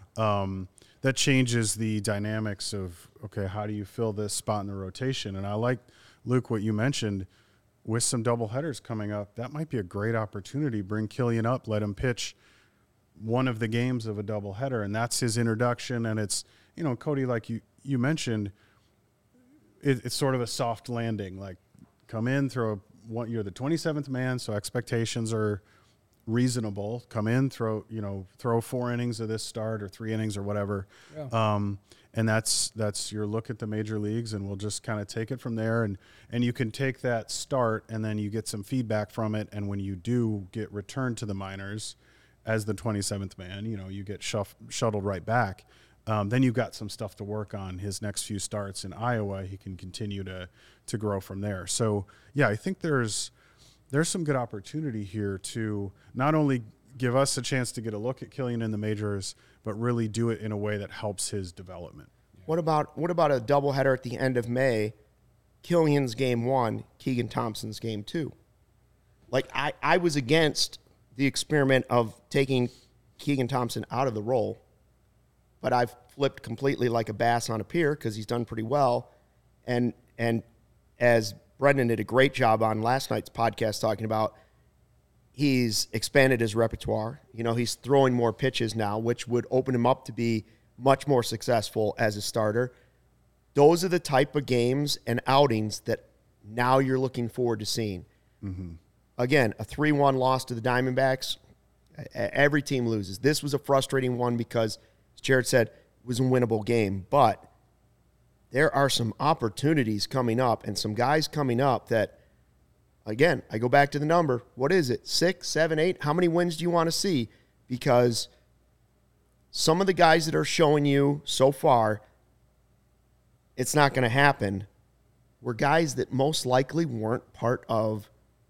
um, that changes the dynamics of okay, how do you fill this spot in the rotation? And I like Luke what you mentioned with some double headers coming up. That might be a great opportunity. Bring Killian up, let him pitch one of the games of a double header, and that's his introduction. And it's you know, Cody, like you you mentioned. It, it's sort of a soft landing, like come in, throw one, you're the twenty-seventh man, so expectations are reasonable. Come in, throw, you know, throw four innings of this start or three innings or whatever. Yeah. Um, and that's, that's your look at the major leagues, and we'll just kind of take it from there. And, and you can take that start and then you get some feedback from it. And when you do get returned to the minors as the twenty-seventh man, you know, you get shuff, shuttled right back. Um, then you've got some stuff to work on. His next few starts in Iowa, he can continue to to grow from there. So yeah, I think there's there's some good opportunity here to not only give us a chance to get a look at Killian in the majors, but really do it in a way that helps his development. What about what about a doubleheader at the end of May? Killian's game one, Keegan Thompson's game two. Like I, I was against the experiment of taking Keegan Thompson out of the role, but I've flipped completely like a bass on a pier because he's done pretty well. And and as Brendan did a great job on last night's podcast talking about, he's expanded his repertoire. You know, he's throwing more pitches now, which would open him up to be much more successful as a starter. Those are the type of games and outings that now you're looking forward to seeing. Mm-hmm. Again, a three one loss to the Diamondbacks. Every team loses. This was a frustrating one because, as Jared said, it was a winnable game. But there are some opportunities coming up and some guys coming up that, again, I go back to the number. What is it? Six, seven, eight? How many wins do you want to see? Because some of the guys that are showing you so far it's not going to happen were guys that most likely weren't part of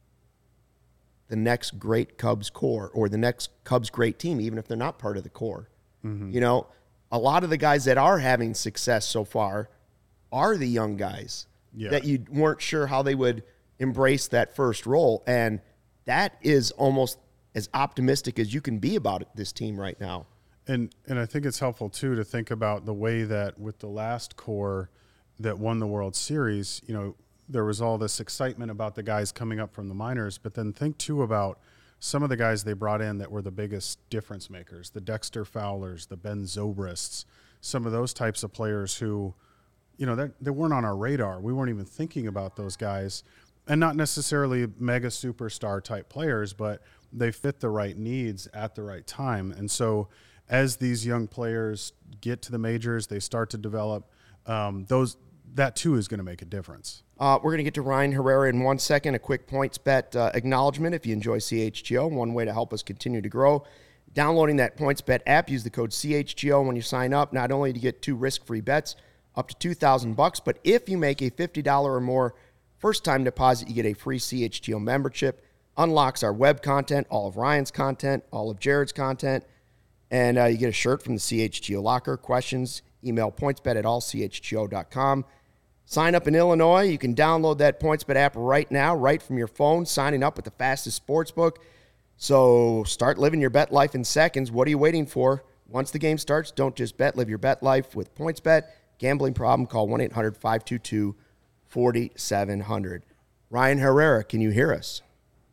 the next great Cubs core or the next Cubs great team, even if they're not part of the core. Mm-hmm. You know, a lot of the guys that are having success so far are the young guys yeah. that you weren't sure how they would embrace that first role. And that is almost as optimistic as you can be about it, this team right now. And and I think it's helpful, too, to think about the way that with the last core that won the World Series, you know, there was all this excitement about the guys coming up from the minors, but then think, too, about some of the guys they brought in that were the biggest difference makers, the Dexter Fowlers, the Ben Zobrists, some of those types of players who, you know, they weren't on our radar. We weren't even thinking about those guys, and not necessarily mega superstar type players, but they fit the right needs at the right time. And so as these young players get to the majors, they start to develop, um, those that too is going to make a difference. Uh, we're going to get to Ryan Herrera in one second. A quick PointsBet uh, acknowledgement. If you enjoy C H G O, one way to help us continue to grow, downloading that PointsBet app, use the code C H G O when you sign up, not only to get two risk-free bets up to two thousand bucks, but if you make a fifty dollars or more first-time deposit, you get a free C H G O membership. Unlocks our web content, all of Ryan's content, all of Jared's content, and uh, you get a shirt from the C H G O locker. Questions, email pointsbet at all c h g o dot com. Sign up in Illinois. You can download that PointsBet app right now, right from your phone, signing up with the fastest sportsbook. So start living your bet life in seconds. What are you waiting for? Once the game starts, don't just bet. Live your bet life with PointsBet. Gambling problem, call one eight hundred five two two four seven zero zero. Ryan Herrera, can you hear us?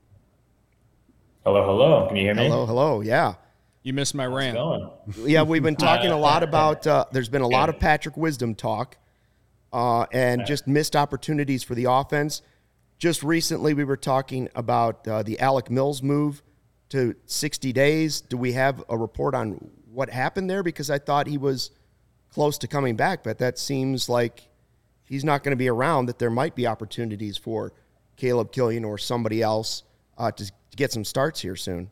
Hello, hello. Can you hear me? Hello, hello. Yeah. You missed my rant. Yeah, we've been talking a lot about, uh, there's been a lot of Patrick Wisdom talk uh, and just missed opportunities for the offense. Just recently we were talking about uh, the Alec Mills move to sixty days. Do we have a report on what happened there? Because I thought he was close to coming back, but that seems like he's not going to be around, that there might be opportunities for Caleb Killian or somebody else uh, to, to get some starts here soon.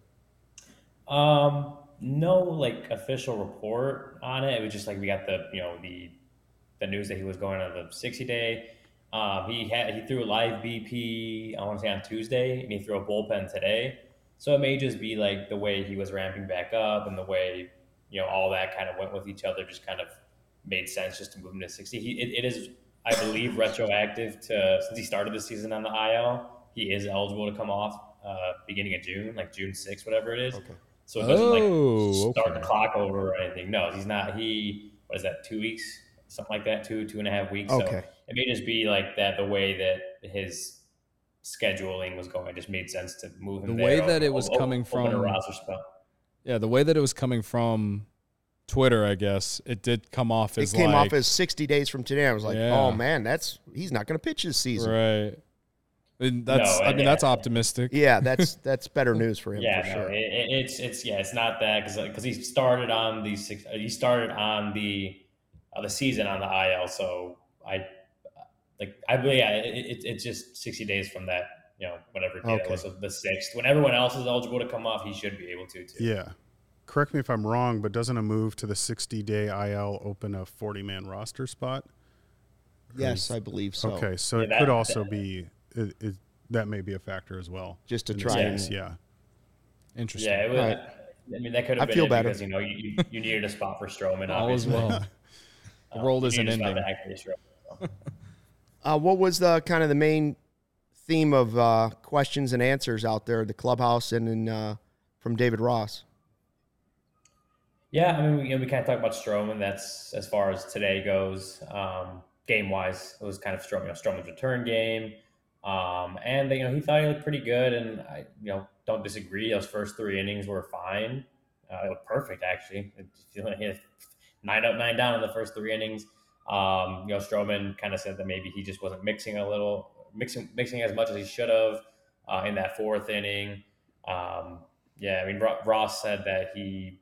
Um, no, like official report on it. It was just like we got the, you know, the the news that he was going on the sixty day. Um, he had he threw a live B P, I want to say on Tuesday, and he threw a bullpen today. So it may just be like the way he was ramping back up and the way, you know, all that kind of went with each other, just kind of made sense just to move him to sixty. He, it, it is, I believe, retroactive to since he started the season on the I L. He is eligible to come off uh, beginning of June, like June sixth, whatever it is. Okay. So it doesn't oh, like start okay. the clock over or anything. No, he's not. He, what is that, two weeks? Something like that, two, two and a half weeks. Okay. So it may just be like that, the way that his scheduling was going. It just made sense to move him the there. way that it was open, coming open from a roster spot. Yeah, the way that it was coming from Twitter, I guess, it did come off as It came like, off as sixty days from today. I was like, yeah. oh, man, that's he's not going to pitch this season. Right. And that's No, I mean, yeah. that's optimistic. Yeah, that's that's better news for him Yeah, for no, sure. it, it, it's it's yeah, it's not that because because he started on the six, he started on the uh, the season on the I L. So I like I believe yeah, it, it, it's just sixty days from that. You know, whatever day Okay. that was, the sixth. When everyone else is eligible to come off, he should be able to too. Yeah. correct me if I'm wrong, but doesn't a move to the sixty-day I L open a forty-man roster spot? Yes, I believe so. Okay, so Yeah, it that- could also be it, it, that may be a factor as well. Just to in try this and case, yeah. Interesting. Yeah, it was. Right. I mean, that could I have been feel it better. because you know you, you, you needed a spot for Strowman. All is obviously. well. The world You isn't needed a spot ending. to activate Strowman, so. Uh, what was the kind of the main theme of uh, questions and answers out there, the clubhouse and in, uh, from David Ross? Yeah, I mean, we, you know, we kind of talked about Strowman. That's as far as today goes. Um, game wise, it was kind of Strowman, you know, Strowman's return game, um, and you know he thought he looked pretty good. And I, you know, don't disagree. Those first three innings were fine. Uh, they looked perfect actually. He had nine up, nine down in the first three innings. Um, you know, Strowman kind of said that maybe he just wasn't mixing a little, mixing mixing as much as he should have uh, in that fourth inning. Um, yeah, I mean, Ross said that he.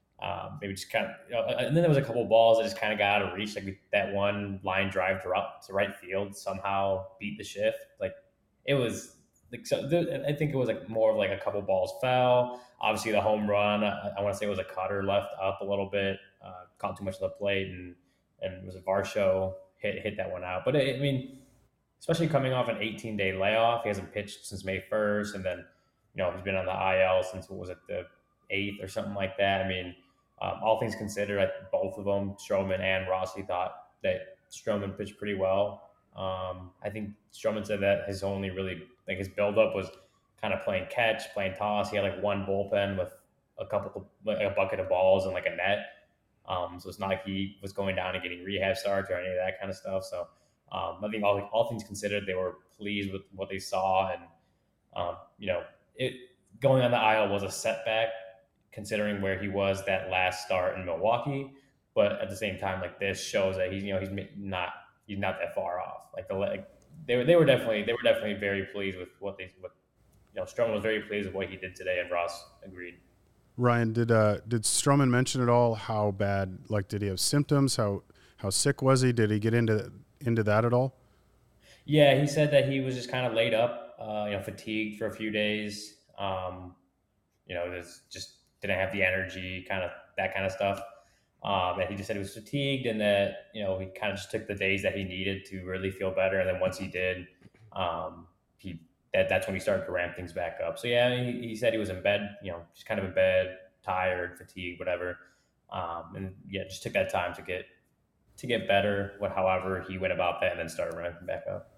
Um, maybe just kind of, you know, and then there was a couple of balls that just kind of got out of reach. Like that one line drive to right, to right field somehow beat the shift. Like it was, like so. There, I think it was like more of like a couple balls fell. Obviously, the home run. I, I want to say it was a cutter left up a little bit, uh, caught too much of the plate, and and it was a Varsho hit hit that one out. But it, I mean, especially coming off an eighteen day layoff, he hasn't pitched since May first, and then you know he's been on the I L since what was it the eighth or something like that. I mean. Um, all things considered, I, both of them, Strowman and Rossi, thought that Strowman pitched pretty well. Um, I think Strowman said that his only really, like his buildup was kind of playing catch, playing toss. He had like one bullpen with a couple, like a bucket of balls and like a net. Um, so it's not like he was going down and getting rehab starts or any of that kind of stuff. So um, I think all, all things considered, they were pleased with what they saw. And, um, you know, it going on the I L was a setback, considering where he was that last start in Milwaukee, but at the same time, like this shows that he's, you know, he's not, he's not that far off. Like the, like they were, they were definitely, they were definitely very pleased with what they, what, you know, Strowman was very pleased with what he did today, and Ross agreed. Ryan, did uh did Strowman mention at all how bad? Like, did he have symptoms? How how sick was he? Did he get into into that at all? Yeah, he said that he was just kind of laid up, uh, you know, fatigued for a few days. Um, you know, there's just didn't have the energy, kind of that kind of stuff. Um, and he just said he was fatigued, and that you know he kind of just took the days that he needed to really feel better. And then once he did, um, he that that's when he started to ramp things back up. So yeah, he, he said he was in bed, you know, just kind of in bed, tired, fatigued, whatever. Um, and yeah, just took that time to get to get better. What, however, he went about that, and then started ramping back up.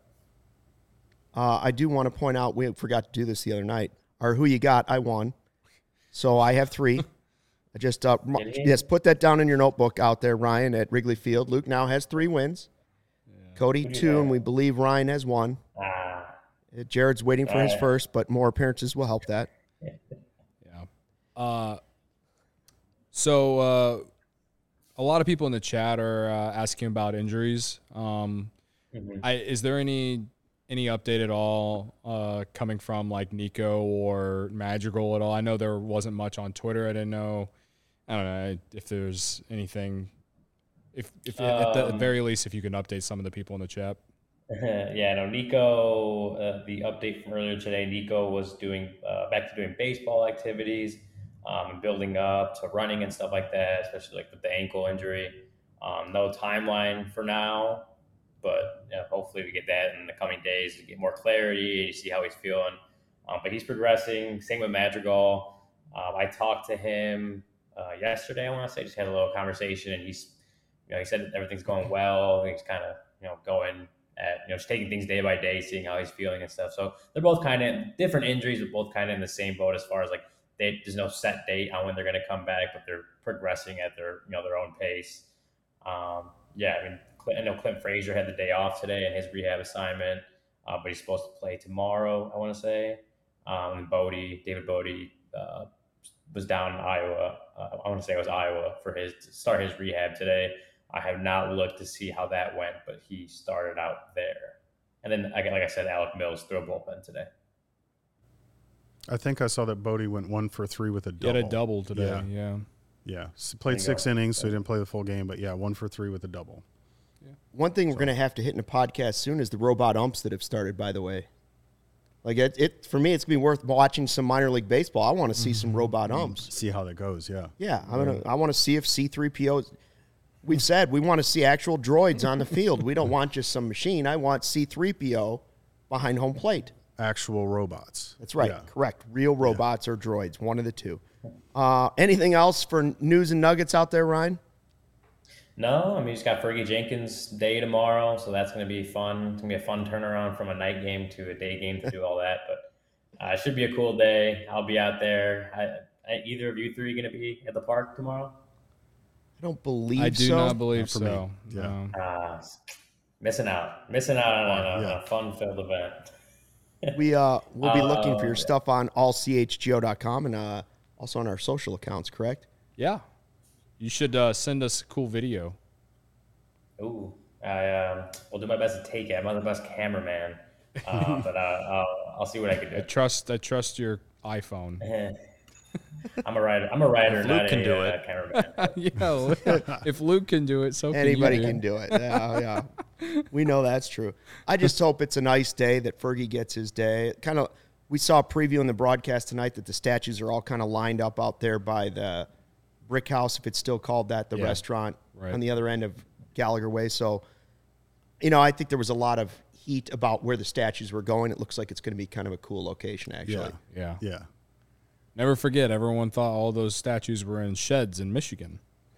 Uh, I do want to point out, we forgot to do this the other night. Our Who You Got, I won. So I have three. I just uh, yes, put that down in your notebook out there, Ryan, at Wrigley Field. Luke now has three wins. Yeah. Cody, two, and we believe Ryan has one. Ah. Uh, Jared's waiting for All his right. first, but more appearances will help that. Yeah. Uh, so uh, a lot of people in the chat are uh, asking about injuries. Um, Mm-hmm. I, is there any any update at all uh, coming from like Nico or Madrigal at all? I know there wasn't much on Twitter. I didn't know. I don't know if there's anything. If if at the Um, very least, if you can update some of the people in the chat. Yeah, no, Nico, uh, the update from earlier today, Nico was doing uh, back to doing baseball activities um, and building up to running and stuff like that, especially like with the ankle injury. Um, no timeline for now, but you know, hopefully we get that in the coming days to get more clarity and see how he's feeling. Um, but he's progressing. Same with Madrigal. Um, I talked to him uh, yesterday, I want to say, just had a little conversation, and he's, you know, he said everything's going well. He's kind of, you know, going at, you know, just taking things day by day, seeing how he's feeling and stuff. So they're both kind of different injuries, but both kind of in the same boat as far as like they, there's no set date on when they're going to come back, but they're progressing at their, you know, their own pace. Um, yeah, I mean, I know Clint Frazier had the day off today in his rehab assignment, uh, but he's supposed to play tomorrow, I want to say. Um, and Bodie, David Bodie, uh, was down in Iowa. Uh, I want to say it was Iowa for his to start his rehab today. I have not looked to see how that went, but he started out there. And then, like I said, Alec Mills threw a bullpen today. I think I saw that Bodie went one for three with a He double. had a double today. Yeah. Yeah. Yeah, S- played There you six go. innings, so he didn't play the full game. But yeah, one for three with a double. One thing we're going to have to hit in a podcast soon is the robot umps that have started, by the way. Like it, it for me, it's gonna be worth watching some minor league baseball. I want to see some robot umps. See how that goes. Yeah. Yeah, I'm gonna, I want to see if C three P O. We've said we want to see actual droids on the field. We don't want just some machine. I want C three P O behind home plate. Actual robots. That's right. Yeah. Correct. Real robots or droids, one of the two. Uh, anything else for news and nuggets out there, Ryan? No, I mean, just got Fergie Jenkins Day tomorrow, so that's going to be fun. It's going to be a fun turnaround from a night game to a day game to do all that. But uh, it should be a cool day. I'll be out there. I, I, either of you three going to be at the park tomorrow? I don't believe so. I do so. not believe Not for so. me. Yeah. No. Uh, missing out. Missing out on, on, Yeah. on a fun-filled event. We uh we'll be looking for your Uh, stuff on all c h g o dot com and uh also on our social accounts, correct? Yeah. You should uh, send us a cool video. Ooh, I um, will do my best to take it. I'm not the best cameraman, uh, but uh, I'll, I'll see what I can I do. trust I trust your iPhone. I'm a writer. I'm a writer, If Luke not can a do uh, it. cameraman. yeah. If Luke can do it, so Anybody can, you. can do it. Yeah, yeah. We know that's true. I just hope it's a nice day, that Fergie gets his day. Kind of, we saw a preview in the broadcast tonight that the statues are all kind of lined up out there by the Brick House, if it's still called that, the Yeah, restaurant right. on the other end of Gallagher Way. So, you know, I think there was a lot of heat about where the statues were going. It looks like it's going to be kind of a cool location, actually. Yeah. Yeah. Yeah. Never forget, everyone thought all those statues were in sheds in Michigan.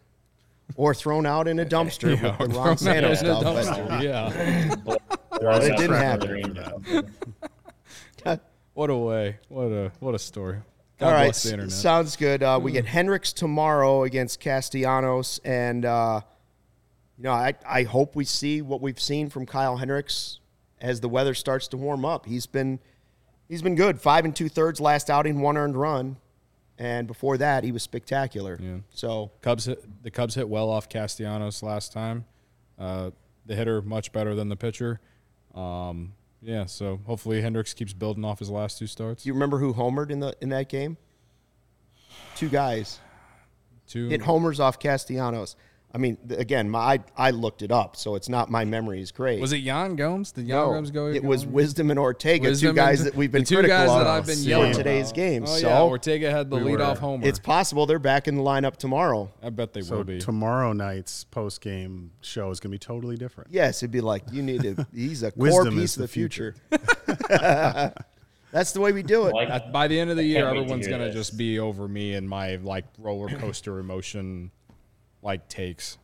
Or thrown out in a dumpster Yeah, with the or Ron thrown out Santos in a stuff. but- dumpster. Yeah. Well, it didn't Track happen. record. What a way. What a what a story. God All right, bless the s- internet. sounds good. Uh, we get Hendricks tomorrow against Castellanos, and uh, you know, I I hope we see what we've seen from Kyle Hendricks as the weather starts to warm up. He's been he's been good. Five and two thirds last outing, one earned run, and before that, he was spectacular. Yeah. So Cubs hit, the Cubs hit well off Castellanos last time. Uh, the hitter much better than the pitcher. Um, yeah, so hopefully Hendricks keeps building off his last two starts. do you remember who homered in the in that game? Two guys Two. hit homers off Castellanos. I mean, th- again, my I, I looked it up, so it's not my memory is great. Was it Jan Gomes? Did Jan No, Gomes go? it was go- Wisdom and Ortega, Wisdom two guys and- that we've been the two critical guys of that I've been for yelling today's about. game. Oh so yeah, Ortega had the We leadoff were- homer. it's possible they're back in the lineup tomorrow. I bet they So will be. tomorrow night's post game show is going to be totally different. Yes, it'd be like you need to. He's a core Wisdom piece is of the the future. That's the way we do it. Like, At- by the end of the I year, can't wait to everyone's hear gonna this. just be over me and my like roller coaster emotion, like takes.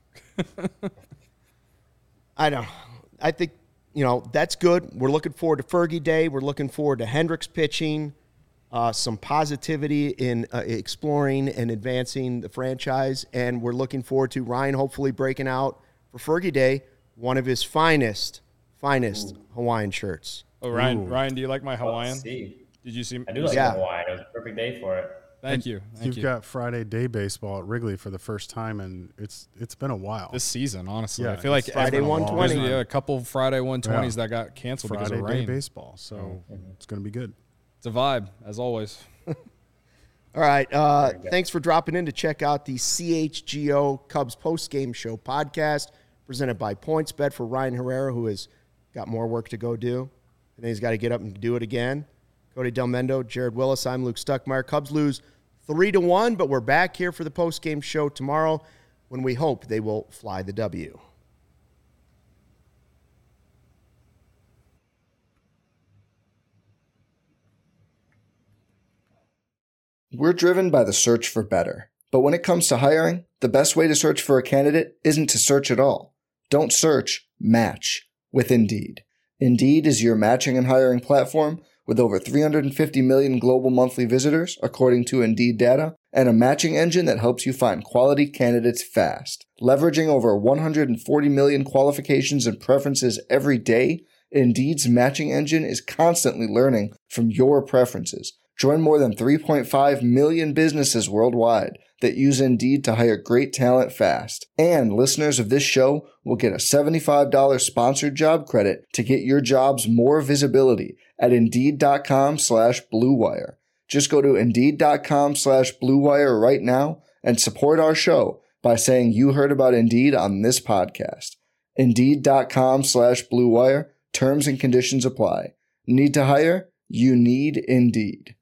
I don't. I think you know that's good. We're looking forward to Fergie Day. We're looking forward to Hendricks pitching. Uh, some positivity in uh, exploring and advancing the franchise, and we're looking forward to Ryan hopefully breaking out for Fergie Day, one of his finest, finest Hawaiian shirts. Oh, Ryan, Ooh. Ryan, do you like my let's Hawaiian? see. Did you see? I do like Yeah. Hawaii. It was a perfect day for it. Thank you. Thank You've you. got Friday day baseball at Wrigley for the first time, and it's it's been a while. This season, honestly, Yeah, I feel like it's Friday every- one twenty. there's, yeah, a couple Friday one twenties Yeah. that got canceled because Friday of day rain. baseball, so it's going to be good. It's a vibe, as always. All right. Uh, thanks for dropping in to check out the C H G O Cubs post-game show podcast presented by PointsBet for Ryan Herrera, who has got more work to go do. And then he's got to get up and do it again. Cody Del Mendo, Jared Willis, I'm Luke Stuckmeyer. Cubs lose three to one, but we're back here for the post-game show tomorrow when we hope they will fly the W. We're driven by the search for better. But when it comes to hiring, the best way to search for a candidate isn't to search at all. Don't search, match with Indeed. Indeed is your matching and hiring platform with over three hundred fifty million global monthly visitors, according to Indeed data, and a matching engine that helps you find quality candidates fast. Leveraging over one hundred forty million qualifications and preferences every day, Indeed's matching engine is constantly learning from your preferences. Join more than three point five million businesses worldwide that use Indeed to hire great talent fast. And listeners of this show will get a seventy-five dollars sponsored job credit to get your jobs more visibility at Indeed.com slash Blue Wire. Just go to Indeed.com slash Blue Wire right now and support our show by saying you heard about Indeed on this podcast. Indeed.com slash Blue Wire. Terms and conditions apply. Need to hire? You need Indeed.